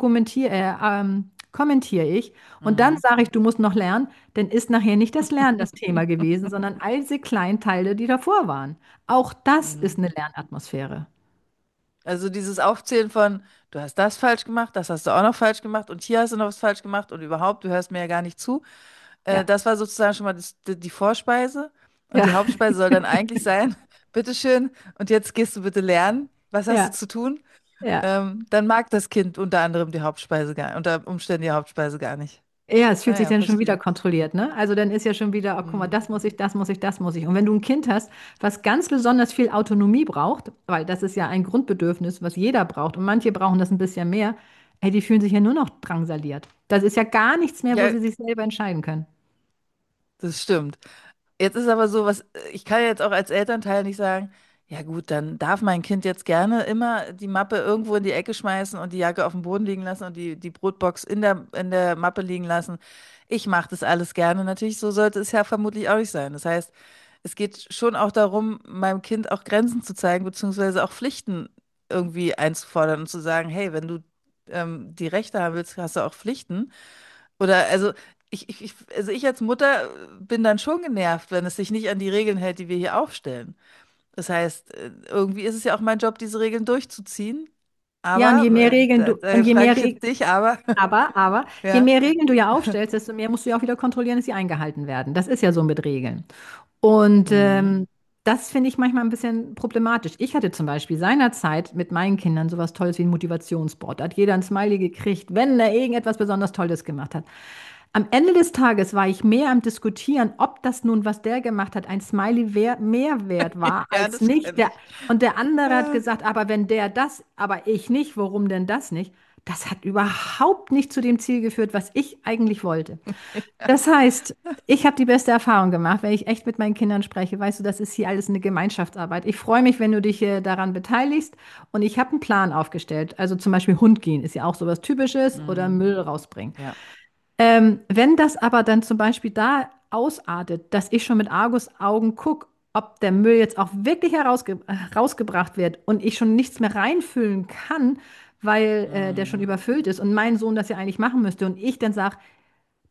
Speaker 2: kommentiere ich. Und dann
Speaker 3: Mhm.
Speaker 2: sage ich, du musst noch lernen, dann ist nachher nicht das Lernen das Thema gewesen, sondern all diese kleinen Teile, die davor waren. Auch das ist
Speaker 3: Mhm.
Speaker 2: eine Lernatmosphäre.
Speaker 3: Also dieses Aufzählen von, du hast das falsch gemacht, das hast du auch noch falsch gemacht und hier hast du noch was falsch gemacht und überhaupt, du hörst mir ja gar nicht zu.
Speaker 2: Ja,
Speaker 3: Das war sozusagen schon mal die Vorspeise. Und
Speaker 2: ja,
Speaker 3: die Hauptspeise soll dann eigentlich sein, bitteschön, und jetzt gehst du bitte lernen, was hast du
Speaker 2: ja,
Speaker 3: zu tun?
Speaker 2: ja.
Speaker 3: Dann mag das Kind unter anderem die Hauptspeise gar, unter Umständen die Hauptspeise gar nicht.
Speaker 2: Ja, es fühlt
Speaker 3: Ah
Speaker 2: sich
Speaker 3: ja,
Speaker 2: dann schon wieder
Speaker 3: verstehe.
Speaker 2: kontrolliert, ne? Also dann ist ja schon wieder, oh, guck mal,
Speaker 3: Mhm.
Speaker 2: das muss ich, das muss ich, das muss ich. Und wenn du ein Kind hast, was ganz besonders viel Autonomie braucht, weil das ist ja ein Grundbedürfnis, was jeder braucht, und manche brauchen das ein bisschen mehr, ey, die fühlen sich ja nur noch drangsaliert. Das ist ja gar nichts mehr, wo
Speaker 3: Ja,
Speaker 2: sie sich selber entscheiden können.
Speaker 3: das stimmt. Jetzt ist aber so, ich kann jetzt auch als Elternteil nicht sagen, ja gut, dann darf mein Kind jetzt gerne immer die Mappe irgendwo in die Ecke schmeißen und die Jacke auf dem Boden liegen lassen und die Brotbox in der Mappe liegen lassen. Ich mache das alles gerne. Natürlich, so sollte es ja vermutlich auch nicht sein. Das heißt, es geht schon auch darum, meinem Kind auch Grenzen zu zeigen, beziehungsweise auch Pflichten irgendwie einzufordern und zu sagen, hey, wenn du die Rechte haben willst, hast du auch Pflichten. Oder also ich als Mutter bin dann schon genervt, wenn es sich nicht an die Regeln hält, die wir hier aufstellen. Das heißt, irgendwie ist es ja auch mein Job, diese Regeln durchzuziehen.
Speaker 2: Ja, und
Speaker 3: Aber,
Speaker 2: je mehr Regeln du, und je
Speaker 3: frage
Speaker 2: mehr
Speaker 3: ich
Speaker 2: Regeln,
Speaker 3: jetzt dich, aber,
Speaker 2: je
Speaker 3: ja.
Speaker 2: mehr Regeln du ja aufstellst, desto mehr musst du ja auch wieder kontrollieren, dass sie eingehalten werden. Das ist ja so mit Regeln. Und
Speaker 3: Mhm.
Speaker 2: das finde ich manchmal ein bisschen problematisch. Ich hatte zum Beispiel seinerzeit mit meinen Kindern sowas Tolles wie ein Motivationsboard. Da hat jeder ein Smiley gekriegt, wenn er irgendetwas besonders Tolles gemacht hat. Am Ende des Tages war ich mehr am Diskutieren, ob das nun, was der gemacht hat, ein Smiley mehr wert war
Speaker 3: Ja,
Speaker 2: als
Speaker 3: das
Speaker 2: nicht.
Speaker 3: kenne ich.
Speaker 2: Und der andere hat
Speaker 3: Ja.
Speaker 2: gesagt, aber wenn der das, aber ich nicht, warum denn das nicht? Das hat überhaupt nicht zu dem Ziel geführt, was ich eigentlich wollte. Das heißt, ich habe die beste Erfahrung gemacht, wenn ich echt mit meinen Kindern spreche. Weißt du, das ist hier alles eine Gemeinschaftsarbeit. Ich freue mich, wenn du dich daran beteiligst. Und ich habe einen Plan aufgestellt. Also zum Beispiel Hund gehen ist ja auch sowas Typisches oder
Speaker 3: Mhm.
Speaker 2: Müll rausbringen.
Speaker 3: Ja.
Speaker 2: Wenn das aber dann zum Beispiel da ausartet, dass ich schon mit Argusaugen gucke, ob der Müll jetzt auch wirklich rausgebracht wird und ich schon nichts mehr reinfüllen kann, weil der schon
Speaker 3: Mhm.
Speaker 2: überfüllt ist und mein Sohn das ja eigentlich machen müsste und ich dann sage,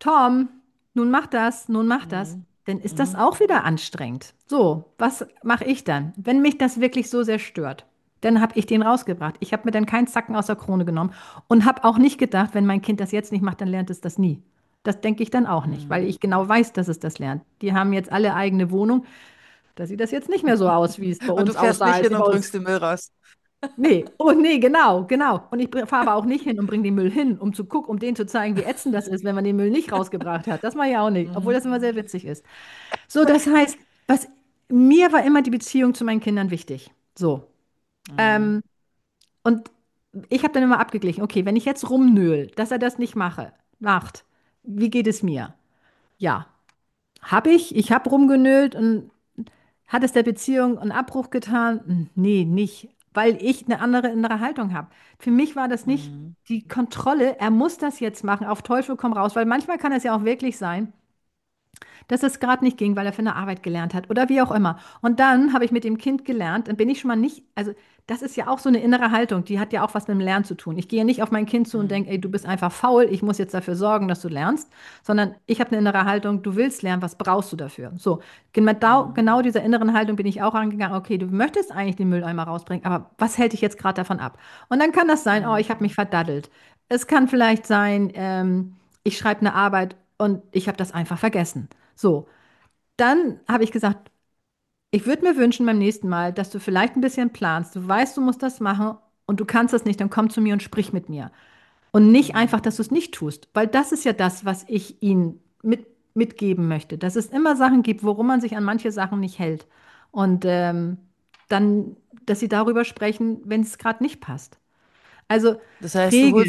Speaker 2: Tom, nun mach das,
Speaker 3: Mhm.
Speaker 2: dann ist das
Speaker 3: Mhm.
Speaker 2: auch wieder anstrengend. So, was mache ich dann? Wenn mich das wirklich so sehr stört, dann habe ich den rausgebracht. Ich habe mir dann keinen Zacken aus der Krone genommen und habe auch nicht gedacht, wenn mein Kind das jetzt nicht macht, dann lernt es das nie. Das denke ich dann auch nicht, weil
Speaker 3: Mhm.
Speaker 2: ich genau weiß, dass es das lernt. Die haben jetzt alle eigene Wohnung. Da sieht das jetzt nicht mehr so aus, wie es bei
Speaker 3: Und du
Speaker 2: uns
Speaker 3: fährst
Speaker 2: aussah,
Speaker 3: nicht
Speaker 2: als
Speaker 3: hin
Speaker 2: sie
Speaker 3: und
Speaker 2: bei
Speaker 3: bringst
Speaker 2: uns.
Speaker 3: den Müll raus.
Speaker 2: Nee, oh nee, genau, genau. Und ich fahre aber auch nicht hin und bringe den Müll hin, um zu gucken, um denen zu zeigen, wie ätzend das ist, wenn man den Müll nicht rausgebracht hat. Das mache ich auch nicht, obwohl
Speaker 3: Mhm.
Speaker 2: das immer sehr witzig ist. So, das heißt, mir war immer die Beziehung zu meinen Kindern wichtig. So.
Speaker 3: Mhm.
Speaker 2: Ähm, und ich habe dann immer abgeglichen, okay, wenn ich jetzt rumnöhl, dass er das nicht macht, wie geht es mir? Ja, ich habe rumgenölt und hat es der Beziehung einen Abbruch getan? Nee, nicht, weil ich eine andere innere Haltung habe. Für mich war das nicht
Speaker 3: Mhm.
Speaker 2: die Kontrolle, er muss das jetzt machen, auf Teufel komm raus, weil manchmal kann es ja auch wirklich sein, dass es gerade nicht ging, weil er für eine Arbeit gelernt hat oder wie auch immer. Und dann habe ich mit dem Kind gelernt, dann bin ich schon mal nicht, also das ist ja auch so eine innere Haltung, die hat ja auch was mit dem Lernen zu tun. Ich gehe ja nicht auf mein Kind zu und
Speaker 3: Mhm.
Speaker 2: denke, ey, du bist einfach faul, ich muss jetzt dafür sorgen, dass du lernst, sondern ich habe eine innere Haltung, du willst lernen, was brauchst du dafür? So,
Speaker 3: Mhm.
Speaker 2: genau dieser inneren Haltung bin ich auch angegangen, okay, du möchtest eigentlich den Mülleimer rausbringen, aber was hält dich jetzt gerade davon ab? Und dann kann das sein, oh,
Speaker 3: Mhm.
Speaker 2: ich habe mich verdaddelt. Es kann vielleicht sein, ich schreibe eine Arbeit und ich habe das einfach vergessen. So, dann habe ich gesagt, ich würde mir wünschen beim nächsten Mal, dass du vielleicht ein bisschen planst. Du weißt, du musst das machen und du kannst das nicht, dann komm zu mir und sprich mit mir. Und nicht
Speaker 3: Mhm.
Speaker 2: einfach, dass du es nicht tust, weil das ist ja das, was ich ihnen mitgeben möchte, dass es immer Sachen gibt, worum man sich an manche Sachen nicht hält. Und dann, dass sie darüber sprechen, wenn es gerade nicht passt. Also
Speaker 3: Das heißt,
Speaker 2: Regeln,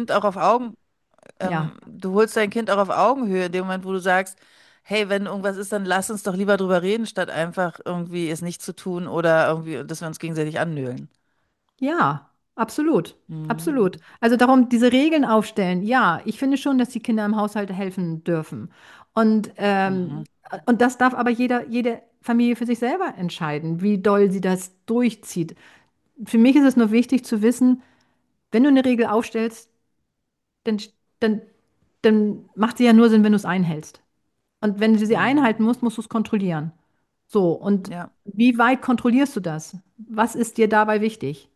Speaker 2: ja.
Speaker 3: du holst dein Kind auch auf Augenhöhe in dem Moment, wo du sagst, hey, wenn irgendwas ist, dann lass uns doch lieber drüber reden, statt einfach irgendwie es nicht zu tun oder irgendwie, dass wir uns gegenseitig annölen.
Speaker 2: Ja, absolut.
Speaker 3: Mhm.
Speaker 2: Absolut. Also darum, diese Regeln aufstellen. Ja, ich finde schon, dass die Kinder im Haushalt helfen dürfen. Und,
Speaker 3: Mhm.
Speaker 2: und das darf aber jede Familie für sich selber entscheiden, wie doll sie das durchzieht. Für mich ist es nur wichtig zu wissen, wenn du eine Regel aufstellst, dann, dann, dann macht sie ja nur Sinn, wenn du es einhältst. Und wenn du sie
Speaker 3: Mhm.
Speaker 2: einhalten musst, musst du es kontrollieren. So, und
Speaker 3: Ja,
Speaker 2: wie weit kontrollierst du das? Was ist dir dabei wichtig?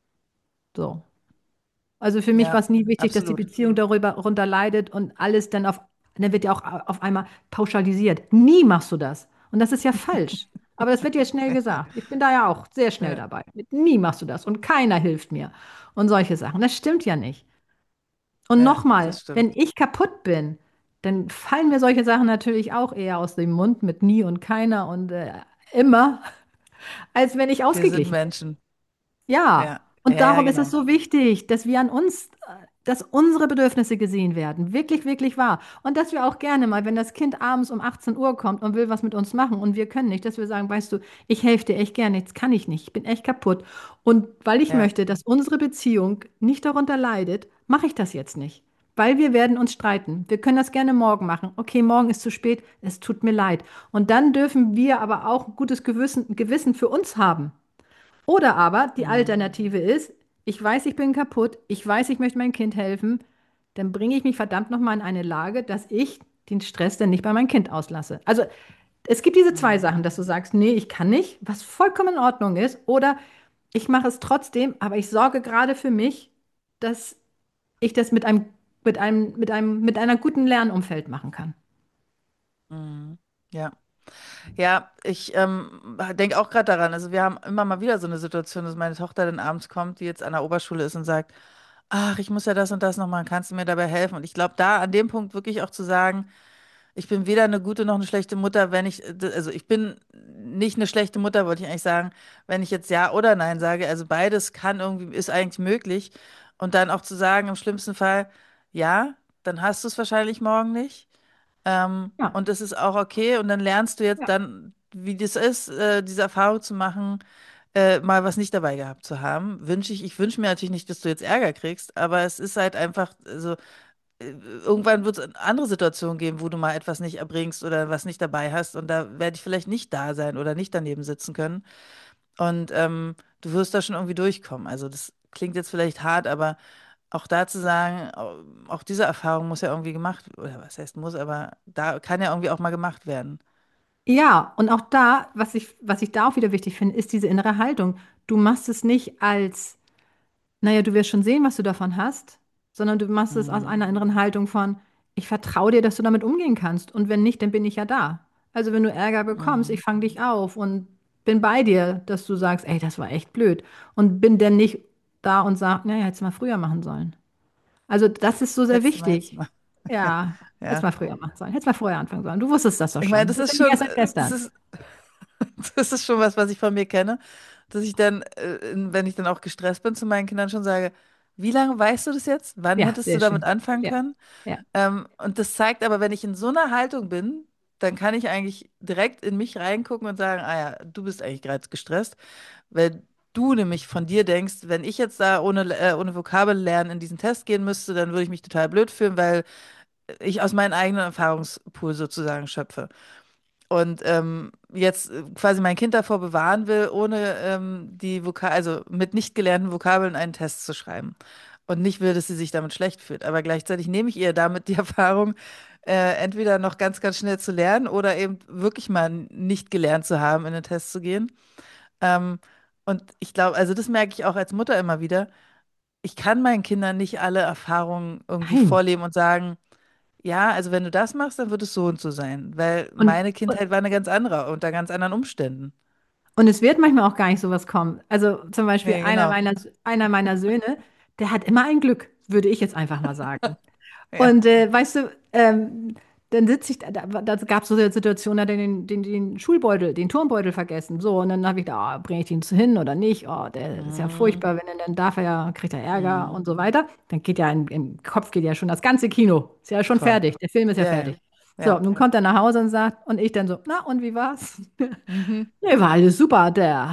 Speaker 2: So. Also für mich war
Speaker 3: ja,
Speaker 2: es nie wichtig, dass die
Speaker 3: absolut.
Speaker 2: Beziehung darunter leidet und alles dann wird ja auch auf einmal pauschalisiert. Nie machst du das. Und das ist ja falsch. Aber das wird ja schnell gesagt. Ich bin da ja auch sehr schnell
Speaker 3: Ja,
Speaker 2: dabei. Nie machst du das und keiner hilft mir. Und solche Sachen. Das stimmt ja nicht. Und
Speaker 3: ja,
Speaker 2: nochmal,
Speaker 3: das stimmt.
Speaker 2: wenn ich kaputt bin, dann fallen mir solche Sachen natürlich auch eher aus dem Mund mit nie und keiner und immer, als wenn ich
Speaker 3: Wir sind
Speaker 2: ausgeglichen bin.
Speaker 3: Menschen.
Speaker 2: Ja,
Speaker 3: Ja,
Speaker 2: und
Speaker 3: ja,
Speaker 2: darum ist es
Speaker 3: genau.
Speaker 2: so wichtig, dass wir an uns, dass unsere Bedürfnisse gesehen werden. Wirklich, wirklich wahr. Und dass wir auch gerne mal, wenn das Kind abends um 18 Uhr kommt und will was mit uns machen und wir können nicht, dass wir sagen, weißt du, ich helfe dir echt gerne, jetzt kann ich nicht, ich bin echt kaputt. Und weil ich
Speaker 3: Ja.
Speaker 2: möchte, dass unsere Beziehung nicht darunter leidet, mache ich das jetzt nicht. Weil wir werden uns streiten. Wir können das gerne morgen machen. Okay, morgen ist zu spät, es tut mir leid. Und dann dürfen wir aber auch ein gutes Gewissen für uns haben. Oder aber die
Speaker 3: Mhm.
Speaker 2: Alternative ist, ich weiß, ich bin kaputt, ich weiß, ich möchte meinem Kind helfen, dann bringe ich mich verdammt nochmal in eine Lage, dass ich den Stress dann nicht bei meinem Kind auslasse. Also es gibt diese zwei
Speaker 3: Mhm.
Speaker 2: Sachen, dass du sagst, nee, ich kann nicht, was vollkommen in Ordnung ist, oder ich mache es trotzdem, aber ich sorge gerade für mich, dass ich das mit einer guten Lernumfeld machen kann.
Speaker 3: Mhm. Ja. Ja, ich denke auch gerade daran. Also wir haben immer mal wieder so eine Situation, dass meine Tochter dann abends kommt, die jetzt an der Oberschule ist und sagt, ach, ich muss ja das und das noch machen, kannst du mir dabei helfen? Und ich glaube, da an dem Punkt wirklich auch zu sagen, ich bin weder eine gute noch eine schlechte Mutter, wenn also ich bin nicht eine schlechte Mutter, wollte ich eigentlich sagen, wenn ich jetzt ja oder nein sage. Also beides kann irgendwie, ist eigentlich möglich. Und dann auch zu sagen, im schlimmsten Fall, ja, dann hast du es wahrscheinlich morgen nicht.
Speaker 2: Ja,
Speaker 3: Und das ist auch okay. Und dann lernst du jetzt
Speaker 2: ja,
Speaker 3: dann, wie das ist, diese Erfahrung zu machen, mal was nicht dabei gehabt zu haben. Ich wünsche mir natürlich nicht, dass du jetzt Ärger kriegst, aber es ist halt einfach, also irgendwann wird es andere Situationen geben, wo du mal etwas nicht erbringst oder was nicht dabei hast und da werde ich vielleicht nicht da sein oder nicht daneben sitzen können. Und du wirst da schon irgendwie durchkommen. Also das klingt jetzt vielleicht hart, aber auch da zu sagen, auch diese Erfahrung muss ja irgendwie gemacht, oder was heißt muss, aber da kann ja irgendwie auch mal gemacht werden.
Speaker 2: Ja, und auch da, was ich da auch wieder wichtig finde, ist diese innere Haltung. Du machst es nicht als, naja, du wirst schon sehen, was du davon hast, sondern du machst es aus
Speaker 3: Mhm.
Speaker 2: einer inneren Haltung von, ich vertraue dir, dass du damit umgehen kannst. Und wenn nicht, dann bin ich ja da. Also wenn du Ärger bekommst, ich
Speaker 3: Mhm.
Speaker 2: fange dich auf und bin bei dir, dass du sagst, ey, das war echt blöd. Und bin dann nicht da und sag, naja, hättest du mal früher machen sollen. Also das ist so sehr
Speaker 3: Hättest du mal jetzt
Speaker 2: wichtig.
Speaker 3: mal.
Speaker 2: Ja, hättest
Speaker 3: Ja.
Speaker 2: mal früher machen sollen. Hättest mal vorher anfangen sollen. Du wusstest das doch
Speaker 3: Ich meine,
Speaker 2: schon.
Speaker 3: das
Speaker 2: Das ist
Speaker 3: ist
Speaker 2: ja nicht
Speaker 3: schon,
Speaker 2: erst seit gestern.
Speaker 3: das ist schon was, was ich von mir kenne, dass ich dann, wenn ich dann auch gestresst bin, zu meinen Kindern schon sage, wie lange weißt du das jetzt? Wann
Speaker 2: Ja,
Speaker 3: hättest du
Speaker 2: sehr
Speaker 3: damit
Speaker 2: schön.
Speaker 3: anfangen
Speaker 2: Ja,
Speaker 3: können?
Speaker 2: ja.
Speaker 3: Und das zeigt aber, wenn ich in so einer Haltung bin, dann kann ich eigentlich direkt in mich reingucken und sagen, ah ja, du bist eigentlich gerade gestresst, weil du nämlich von dir denkst, wenn ich jetzt da ohne Vokabel lernen in diesen Test gehen müsste, dann würde ich mich total blöd fühlen, weil ich aus meinem eigenen Erfahrungspool sozusagen schöpfe. Und jetzt quasi mein Kind davor bewahren will, ohne also mit nicht gelernten Vokabeln einen Test zu schreiben. Und nicht will, dass sie sich damit schlecht fühlt. Aber gleichzeitig nehme ich ihr damit die Erfahrung, entweder noch ganz, ganz schnell zu lernen oder eben wirklich mal nicht gelernt zu haben, in den Test zu gehen. Ähm, und ich glaube, also das merke ich auch als Mutter immer wieder. Ich kann meinen Kindern nicht alle Erfahrungen irgendwie
Speaker 2: Nein.
Speaker 3: vorleben und sagen, ja, also wenn du das machst, dann wird es so und so sein, weil
Speaker 2: Und,
Speaker 3: meine
Speaker 2: und,
Speaker 3: Kindheit war eine ganz andere, unter ganz anderen Umständen.
Speaker 2: und es wird manchmal auch gar nicht sowas kommen. Also zum Beispiel
Speaker 3: Nee, genau.
Speaker 2: einer meiner Söhne, der hat immer ein Glück, würde ich jetzt einfach mal sagen.
Speaker 3: Ja.
Speaker 2: Und weißt du, dann sitze ich, da gab es so eine Situation, da hat er den Schulbeutel, den Turmbeutel vergessen. So, und dann habe ich da, bringe ich den hin oder nicht? Oh, der ist ja
Speaker 3: Mhm.
Speaker 2: furchtbar, wenn er dann darf er ja, kriegt er Ärger
Speaker 3: Mhm.
Speaker 2: und so weiter. Dann geht ja im Kopf geht ja schon das ganze Kino. Ist ja schon
Speaker 3: Voll.
Speaker 2: fertig. Der Film ist ja
Speaker 3: Ja, ja.
Speaker 2: fertig. So,
Speaker 3: Ja.
Speaker 2: nun kommt er nach Hause und sagt, und ich dann so, na, und wie war's?
Speaker 3: Mhm.
Speaker 2: Nee, war alles super.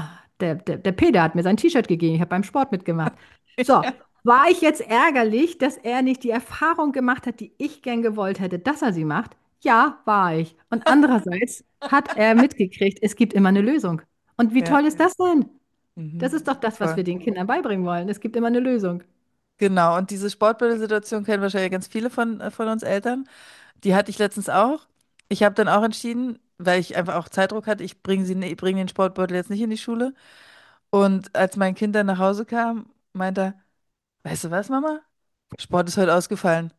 Speaker 2: Der Peter hat mir sein T-Shirt gegeben. Ich habe beim Sport mitgemacht. So, war ich jetzt ärgerlich, dass er nicht die Erfahrung gemacht hat, die ich gern gewollt hätte, dass er sie macht? Ja, war ich. Und andererseits hat er mitgekriegt, es gibt immer eine Lösung. Und wie
Speaker 3: Ja.
Speaker 2: toll ist das denn? Das ist
Speaker 3: Mhm.
Speaker 2: doch das, was
Speaker 3: Voll.
Speaker 2: wir den Kindern beibringen wollen. Es gibt immer eine Lösung.
Speaker 3: Genau, und diese Sportbildungssituation kennen wahrscheinlich ganz viele von uns Eltern. Die hatte ich letztens auch. Ich habe dann auch entschieden, weil ich einfach auch Zeitdruck hatte, ich bringe den Sportbeutel jetzt nicht in die Schule. Und als mein Kind dann nach Hause kam, meinte er, weißt du was, Mama? Sport ist heute ausgefallen.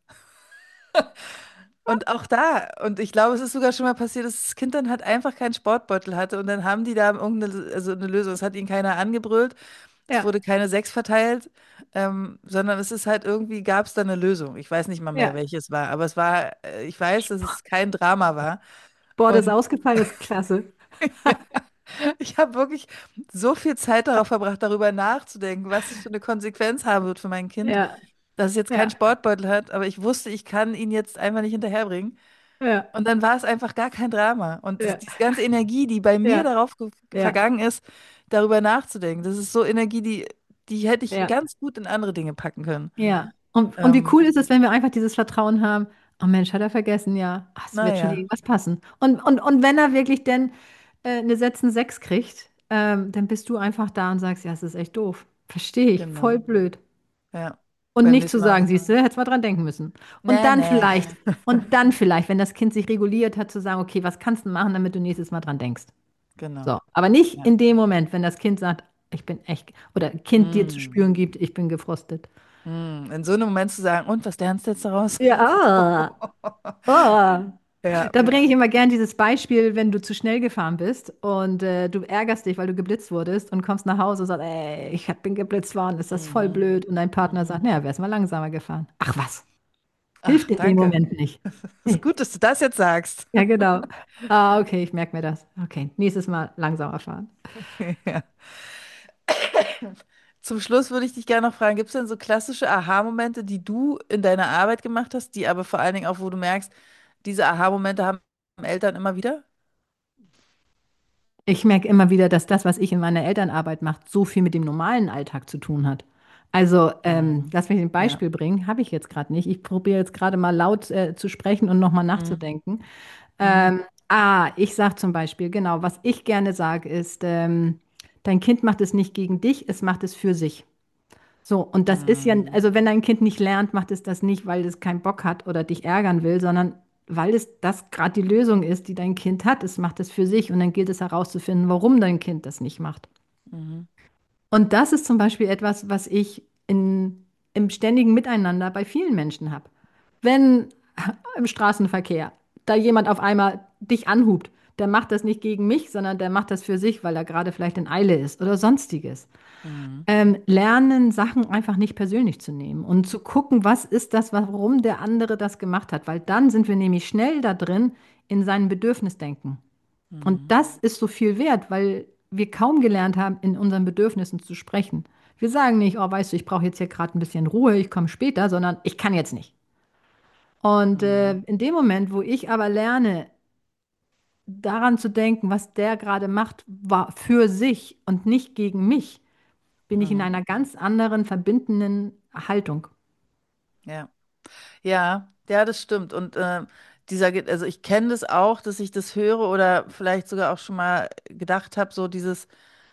Speaker 3: Und auch da, und ich glaube, es ist sogar schon mal passiert, dass das Kind dann halt einfach keinen Sportbeutel hatte und dann haben die da irgendeine, also eine Lösung. Es hat ihn keiner angebrüllt, es
Speaker 2: Ja,
Speaker 3: wurde keine Sechs verteilt, sondern es ist halt irgendwie, gab es da eine Lösung. Ich weiß nicht mal mehr,
Speaker 2: ja.
Speaker 3: welche es war, aber ich weiß, dass es kein Drama war.
Speaker 2: Sport ist
Speaker 3: Und
Speaker 2: ausgefallen, ist klasse.
Speaker 3: ich habe wirklich so viel Zeit darauf verbracht, darüber nachzudenken, was es für eine Konsequenz haben wird für mein Kind,
Speaker 2: Ja,
Speaker 3: dass es jetzt keinen
Speaker 2: ja,
Speaker 3: Sportbeutel hat, aber ich wusste, ich kann ihn jetzt einfach nicht hinterherbringen.
Speaker 2: ja,
Speaker 3: Und dann war es einfach gar kein Drama. Und
Speaker 2: ja,
Speaker 3: diese ganze Energie, die bei mir
Speaker 2: ja,
Speaker 3: darauf
Speaker 2: ja,
Speaker 3: vergangen ist, darüber nachzudenken, das ist so Energie, die hätte ich
Speaker 2: ja.
Speaker 3: ganz gut in andere Dinge packen können.
Speaker 2: Ja, und wie
Speaker 3: Ähm,
Speaker 2: cool ist es, wenn wir einfach dieses Vertrauen haben, oh Mensch, hat er vergessen, ja, ach, es wird schon
Speaker 3: naja,
Speaker 2: irgendwas passen. Und wenn er wirklich denn eine Sätzen 6 kriegt, dann bist du einfach da und sagst, ja, es ist echt doof. Verstehe ich, voll
Speaker 3: genau.
Speaker 2: blöd.
Speaker 3: Ja.
Speaker 2: Und
Speaker 3: Beim
Speaker 2: nicht zu
Speaker 3: nächsten
Speaker 2: sagen,
Speaker 3: Mal.
Speaker 2: siehst du, hättest mal dran denken müssen.
Speaker 3: Nee, nee.
Speaker 2: Und dann vielleicht, wenn das Kind sich reguliert hat, zu sagen, okay, was kannst du machen, damit du nächstes Mal dran denkst.
Speaker 3: Genau.
Speaker 2: So, aber nicht
Speaker 3: Ja.
Speaker 2: in dem Moment, wenn das Kind sagt, ich bin echt, oder Kind dir zu
Speaker 3: Mm,
Speaker 2: spüren gibt, ich bin gefrustet.
Speaker 3: In so einem Moment zu sagen, und was lernst du jetzt daraus?
Speaker 2: Ja, oh.
Speaker 3: Ja.
Speaker 2: Da bringe ich immer gern dieses Beispiel, wenn du zu schnell gefahren bist und du ärgerst dich, weil du geblitzt wurdest und kommst nach Hause und sagst, ey, bin geblitzt worden, ist das voll
Speaker 3: Mhm.
Speaker 2: blöd. Und dein Partner sagt,
Speaker 3: Mhm.
Speaker 2: naja, wär's mal langsamer gefahren. Ach was, hilft
Speaker 3: Ach,
Speaker 2: in dem
Speaker 3: danke.
Speaker 2: Moment nicht.
Speaker 3: Ist
Speaker 2: Nee.
Speaker 3: gut, dass du das jetzt sagst.
Speaker 2: Ja, genau. Ah, okay, ich merke mir das. Okay, nächstes Mal langsamer fahren.
Speaker 3: Ja. Zum Schluss würde ich dich gerne noch fragen, gibt es denn so klassische Aha-Momente, die du in deiner Arbeit gemacht hast, die aber vor allen Dingen auch, wo du merkst, diese Aha-Momente haben Eltern immer wieder?
Speaker 2: Ich merke immer wieder, dass das, was ich in meiner Elternarbeit mache, so viel mit dem normalen Alltag zu tun hat. Also,
Speaker 3: Mhm.
Speaker 2: lass mich ein
Speaker 3: Ja.
Speaker 2: Beispiel bringen, habe ich jetzt gerade nicht. Ich probiere jetzt gerade mal laut zu sprechen und nochmal
Speaker 3: Mhm.
Speaker 2: nachzudenken.
Speaker 3: Mhm.
Speaker 2: Ich sage zum Beispiel, genau, was ich gerne sage, ist, dein Kind macht es nicht gegen dich, es macht es für sich. So, und das ist ja,
Speaker 3: Mhm.
Speaker 2: also wenn dein Kind nicht lernt, macht es das nicht, weil es keinen Bock hat oder dich ärgern will, sondern weil es das gerade die Lösung ist, die dein Kind hat. Es macht es für sich und dann gilt es herauszufinden, warum dein Kind das nicht macht.
Speaker 3: Mhm.
Speaker 2: Und das ist zum Beispiel etwas, was ich im ständigen Miteinander bei vielen Menschen habe. Wenn im Straßenverkehr da jemand auf einmal dich anhupt, der macht das nicht gegen mich, sondern der macht das für sich, weil er gerade vielleicht in Eile ist oder sonstiges.
Speaker 3: Mhm.
Speaker 2: Lernen, Sachen einfach nicht persönlich zu nehmen und zu gucken, was ist das, warum der andere das gemacht hat, weil dann sind wir nämlich schnell da drin in seinem Bedürfnisdenken. Und
Speaker 3: Mhm.
Speaker 2: das ist so viel wert, weil wir kaum gelernt haben, in unseren Bedürfnissen zu sprechen. Wir sagen nicht, oh, weißt du, ich brauche jetzt hier gerade ein bisschen Ruhe, ich komme später, sondern ich kann jetzt nicht. Und
Speaker 3: Mhm.
Speaker 2: in dem Moment, wo ich aber lerne, daran zu denken, was der gerade macht, war für sich und nicht gegen mich, bin ich in
Speaker 3: Mhm.
Speaker 2: einer ganz anderen verbindenden Haltung.
Speaker 3: Ja. Ja, ja, das stimmt. Und also ich kenne das auch, dass ich das höre oder vielleicht sogar auch schon mal gedacht habe, so dieses,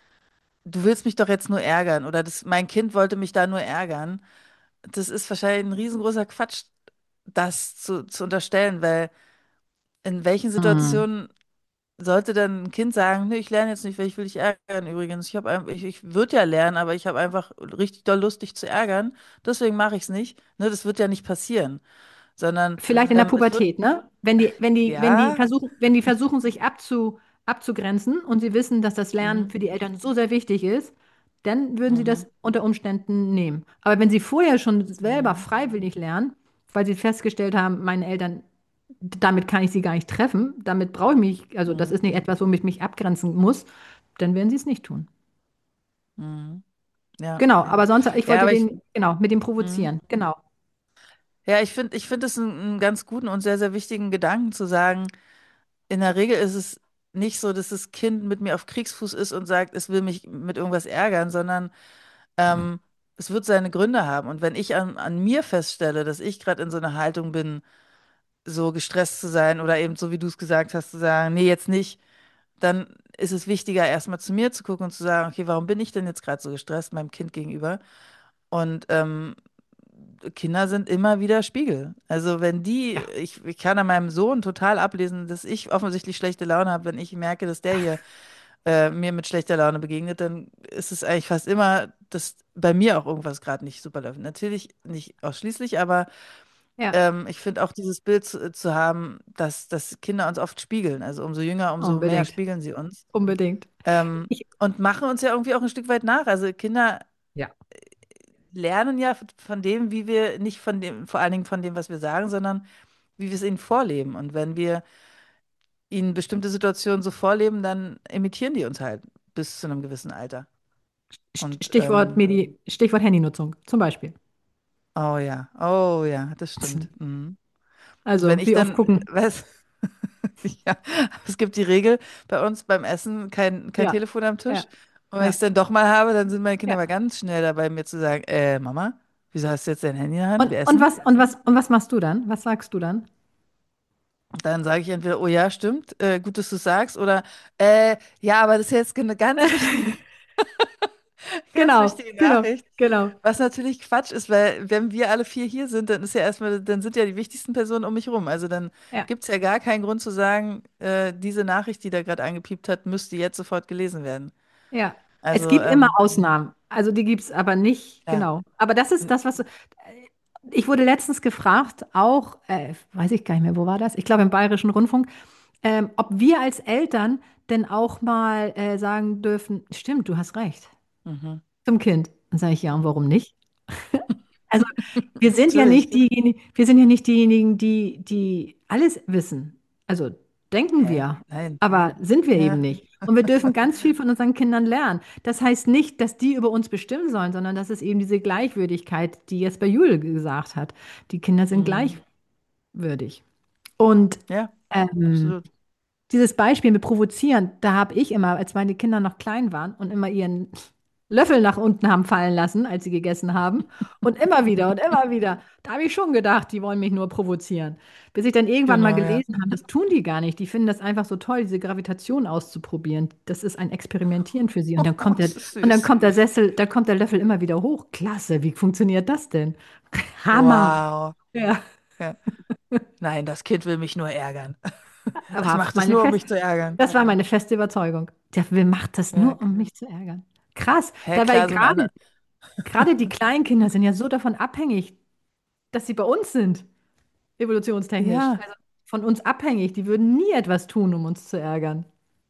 Speaker 3: du willst mich doch jetzt nur ärgern oder mein Kind wollte mich da nur ärgern. Das ist wahrscheinlich ein riesengroßer Quatsch, das zu unterstellen, weil in welchen
Speaker 2: Mhm.
Speaker 3: Situationen sollte dann ein Kind sagen, nee, ich lerne jetzt nicht, weil ich will dich ärgern übrigens. Ich würde ja lernen, aber ich habe einfach richtig doll Lust, dich zu ärgern. Deswegen mache ich es nicht. Ne, das wird ja nicht passieren, sondern
Speaker 2: Vielleicht in der
Speaker 3: es wird,
Speaker 2: Pubertät, ne? Wenn die
Speaker 3: ja,
Speaker 2: versuchen, sich abzugrenzen und sie wissen, dass das Lernen
Speaker 3: mhm,
Speaker 2: für die Eltern so sehr wichtig ist, dann würden sie
Speaker 3: mhm,
Speaker 2: das unter Umständen nehmen. Aber wenn sie vorher schon selber
Speaker 3: mhm,
Speaker 2: freiwillig lernen, weil sie festgestellt haben, meine Eltern, damit kann ich sie gar nicht treffen, damit brauche ich mich, also das
Speaker 3: mhm,
Speaker 2: ist nicht etwas, womit ich mich abgrenzen muss, dann werden sie es nicht tun.
Speaker 3: mhm, ja,
Speaker 2: Genau, aber sonst, ich
Speaker 3: ja,
Speaker 2: wollte
Speaker 3: aber
Speaker 2: genau, mit dem
Speaker 3: mhm.
Speaker 2: provozieren, genau.
Speaker 3: Ja, ich finde es einen ganz guten und sehr, sehr wichtigen Gedanken zu sagen. In der Regel ist es nicht so, dass das Kind mit mir auf Kriegsfuß ist und sagt, es will mich mit irgendwas ärgern, sondern ähm, es wird seine Gründe haben. Und wenn ich an mir feststelle, dass ich gerade in so einer Haltung bin, so gestresst zu sein oder eben so, wie du es gesagt hast, zu sagen, nee, jetzt nicht, dann ist es wichtiger, erstmal zu mir zu gucken und zu sagen, okay, warum bin ich denn jetzt gerade so gestresst meinem Kind gegenüber? Und Kinder sind immer wieder Spiegel. Also wenn
Speaker 2: Ja,
Speaker 3: ich kann an meinem Sohn total ablesen, dass ich offensichtlich schlechte Laune habe, wenn ich merke, dass der hier mir mit schlechter Laune begegnet, dann ist es eigentlich fast immer, dass bei mir auch irgendwas gerade nicht super läuft. Natürlich nicht ausschließlich, aber
Speaker 2: ja,
Speaker 3: ich finde auch dieses Bild zu haben, dass Kinder uns oft spiegeln. Also umso jünger, umso mehr
Speaker 2: unbedingt,
Speaker 3: spiegeln sie uns.
Speaker 2: unbedingt. Ich,
Speaker 3: Und machen uns ja irgendwie auch ein Stück weit nach. Also Kinder
Speaker 2: ja.
Speaker 3: lernen ja von dem, wie wir, nicht von dem, vor allen Dingen von dem, was wir sagen, sondern wie wir es ihnen vorleben. Und wenn wir ihnen bestimmte Situationen so vorleben, dann imitieren die uns halt bis zu einem gewissen Alter. Und
Speaker 2: Stichwort Handynutzung zum Beispiel.
Speaker 3: oh ja, das stimmt. Mhm. Und wenn
Speaker 2: Also,
Speaker 3: ich
Speaker 2: wie oft
Speaker 3: dann,
Speaker 2: gucken?
Speaker 3: was, ja, es gibt die Regel bei uns beim Essen, kein
Speaker 2: Ja,
Speaker 3: Telefon am Tisch.
Speaker 2: ja,
Speaker 3: Und wenn ich es
Speaker 2: ja,
Speaker 3: dann doch mal habe, dann sind meine Kinder
Speaker 2: ja.
Speaker 3: aber ganz schnell dabei, mir zu sagen, Mama, wieso hast du jetzt dein Handy in der Hand? Wir
Speaker 2: Und
Speaker 3: essen.
Speaker 2: was machst du dann? Was sagst du dann?
Speaker 3: Dann sage ich entweder, oh ja, stimmt, gut, dass du sagst, oder ja, aber das ist jetzt eine ganz wichtige, ganz
Speaker 2: Genau,
Speaker 3: wichtige
Speaker 2: genau,
Speaker 3: Nachricht.
Speaker 2: genau.
Speaker 3: Was natürlich Quatsch ist, weil wenn wir alle vier hier sind, dann ist ja erstmal, dann sind ja die wichtigsten Personen um mich rum. Also dann
Speaker 2: Ja,
Speaker 3: gibt es ja gar keinen Grund zu sagen, diese Nachricht, die da gerade angepiept hat, müsste jetzt sofort gelesen werden.
Speaker 2: ja. Es
Speaker 3: Also,
Speaker 2: gibt immer Ausnahmen. Also die gibt es aber nicht,
Speaker 3: ja.
Speaker 2: genau. Aber das ist das, was du. Ich wurde letztens gefragt, auch, weiß ich gar nicht mehr, wo war das? Ich glaube im Bayerischen Rundfunk, ob wir als Eltern denn auch mal sagen dürfen, stimmt, du hast recht,
Speaker 3: Mhm.
Speaker 2: zum Kind. Dann sage ich, ja, und
Speaker 3: Mhm.
Speaker 2: warum nicht? Also
Speaker 3: Natürlich.
Speaker 2: wir sind ja nicht diejenigen, die alles wissen. Also denken
Speaker 3: Hä?
Speaker 2: wir,
Speaker 3: Nein.
Speaker 2: aber sind wir eben
Speaker 3: Ja.
Speaker 2: nicht. Und wir dürfen ganz viel von unseren Kindern lernen. Das heißt nicht, dass die über uns bestimmen sollen, sondern das ist eben diese Gleichwürdigkeit, die jetzt bei Jule gesagt hat. Die Kinder sind
Speaker 3: Mhm.
Speaker 2: gleichwürdig. Und
Speaker 3: Ja,
Speaker 2: ähm,
Speaker 3: absolut.
Speaker 2: dieses Beispiel mit Provozieren, da habe ich immer, als meine Kinder noch klein waren und immer ihren Löffel nach unten haben fallen lassen, als sie gegessen haben. Und immer wieder und immer wieder. Da habe ich schon gedacht, die wollen mich nur provozieren. Bis ich dann irgendwann mal
Speaker 3: Genau, ja.
Speaker 2: gelesen habe, das tun die gar nicht. Die finden das einfach so toll, diese Gravitation auszuprobieren. Das ist ein Experimentieren für sie. Und dann kommt
Speaker 3: Das ist
Speaker 2: und dann
Speaker 3: süß.
Speaker 2: kommt der Sessel, da kommt der Löffel immer wieder hoch. Klasse, wie funktioniert das denn? Hammer.
Speaker 3: Wow.
Speaker 2: Ja,
Speaker 3: Ja. Nein, das Kind will mich nur ärgern. Das
Speaker 2: war
Speaker 3: macht es
Speaker 2: meine
Speaker 3: nur, um
Speaker 2: fest,
Speaker 3: mich zu ärgern.
Speaker 2: das war meine feste Überzeugung. Der will macht das
Speaker 3: Ja,
Speaker 2: nur, um
Speaker 3: klar.
Speaker 2: mich zu ärgern. Krass.
Speaker 3: Hä,
Speaker 2: Dabei
Speaker 3: klar, so ein
Speaker 2: gerade
Speaker 3: anderer.
Speaker 2: Gerade die Kleinkinder sind ja so davon abhängig, dass sie bei uns sind, evolutionstechnisch.
Speaker 3: Ja,
Speaker 2: Also von uns abhängig. Die würden nie etwas tun, um uns zu ärgern.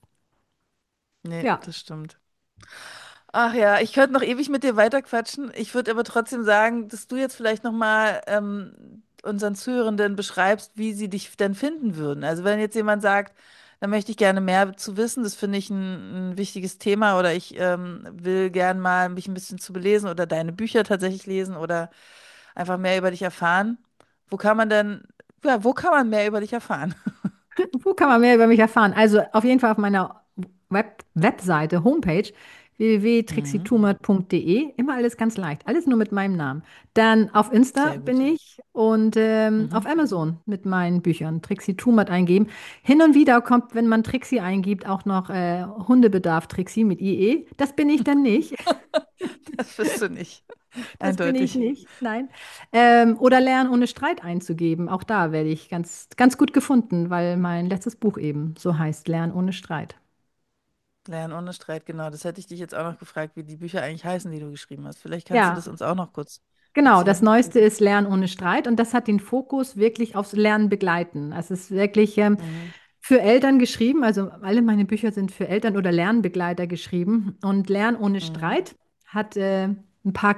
Speaker 3: nee,
Speaker 2: Ja,
Speaker 3: das stimmt. Ach ja, ich könnte noch ewig mit dir weiterquatschen. Ich würde aber trotzdem sagen, dass du jetzt vielleicht nochmal unseren Zuhörenden beschreibst, wie sie dich denn finden würden. Also wenn jetzt jemand sagt, da möchte ich gerne mehr zu wissen, das finde ich ein wichtiges Thema oder ich will gern mal mich ein bisschen zu belesen oder deine Bücher tatsächlich lesen oder einfach mehr über dich erfahren. Wo kann man denn, ja, wo kann man mehr über dich erfahren?
Speaker 2: wo kann man mehr über mich erfahren? Also auf jeden Fall auf meiner Webseite, Homepage
Speaker 3: Mhm,
Speaker 2: www.trixietumert.de. Immer alles ganz leicht. Alles nur mit meinem Namen. Dann auf Insta
Speaker 3: sehr
Speaker 2: bin
Speaker 3: gut.
Speaker 2: ich und auf
Speaker 3: Mhm.
Speaker 2: Amazon mit meinen Büchern. Trixie Tumert eingeben. Hin und wieder kommt, wenn man Trixie eingibt, auch noch Hundebedarf Trixie mit IE. Das bin ich dann nicht.
Speaker 3: Das bist du nicht.
Speaker 2: Das bin ich
Speaker 3: Eindeutig.
Speaker 2: nicht, nein. Oder Lernen ohne Streit einzugeben. Auch da werde ich ganz, ganz gut gefunden, weil mein letztes Buch eben so heißt, Lernen ohne Streit.
Speaker 3: Lernen ohne Streit, genau. Das hätte ich dich jetzt auch noch gefragt, wie die Bücher eigentlich heißen, die du geschrieben hast. Vielleicht kannst du das
Speaker 2: Ja,
Speaker 3: uns auch noch kurz
Speaker 2: genau. Das
Speaker 3: erzählen.
Speaker 2: Neueste ist Lernen ohne Streit und das hat den Fokus wirklich aufs Lernen begleiten. Also es ist wirklich
Speaker 3: Mhm.
Speaker 2: für Eltern geschrieben. Also alle meine Bücher sind für Eltern oder Lernbegleiter geschrieben. Und Lernen ohne
Speaker 3: Mhm.
Speaker 2: Streit hat ein paar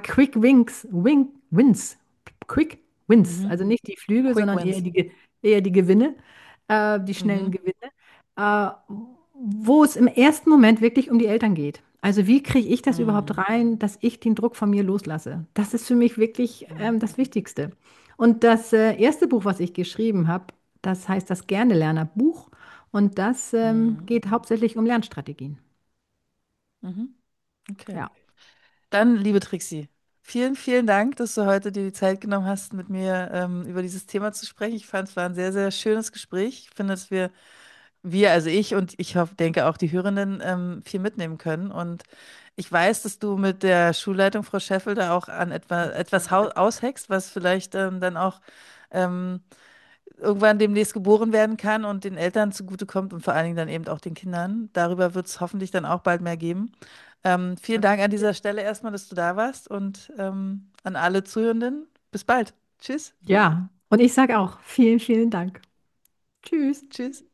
Speaker 2: Wins. Quick Wins.
Speaker 3: Mhm.
Speaker 2: Also nicht die Flügel,
Speaker 3: Quick
Speaker 2: sondern
Speaker 3: wins.
Speaker 2: eher die Gewinne, die schnellen
Speaker 3: Mhm.
Speaker 2: Gewinne, äh, wo es im ersten Moment wirklich um die Eltern geht. Also wie kriege ich das überhaupt
Speaker 3: Mhm.
Speaker 2: rein, dass ich den Druck von mir loslasse? Das ist für mich wirklich
Speaker 3: Mhm.
Speaker 2: das Wichtigste. Und das erste Buch, was ich geschrieben habe, das heißt das Gerne-Lerner-Buch. Und das
Speaker 3: Mhm.
Speaker 2: geht hauptsächlich um Lernstrategien.
Speaker 3: Mhm. Okay.
Speaker 2: Ja.
Speaker 3: Dann, liebe Trixie, vielen, vielen Dank, dass du heute dir die Zeit genommen hast, mit mir über dieses Thema zu sprechen. Ich fand, es war ein sehr, sehr schönes Gespräch. Ich finde, dass also ich und ich hoffe, denke auch die Hörenden viel mitnehmen können. Und ich weiß, dass du mit der Schulleitung, Frau Scheffel, da auch an etwas ausheckst, was vielleicht dann auch ähm, irgendwann demnächst geboren werden kann und den Eltern zugutekommt und vor allen Dingen dann eben auch den Kindern. Darüber wird es hoffentlich dann auch bald mehr geben. Vielen Dank an dieser Stelle erstmal, dass du da warst und an alle Zuhörenden. Bis bald. Tschüss.
Speaker 2: Ja. Und ich sage auch vielen, vielen Dank. Tschüss.
Speaker 3: Tschüss.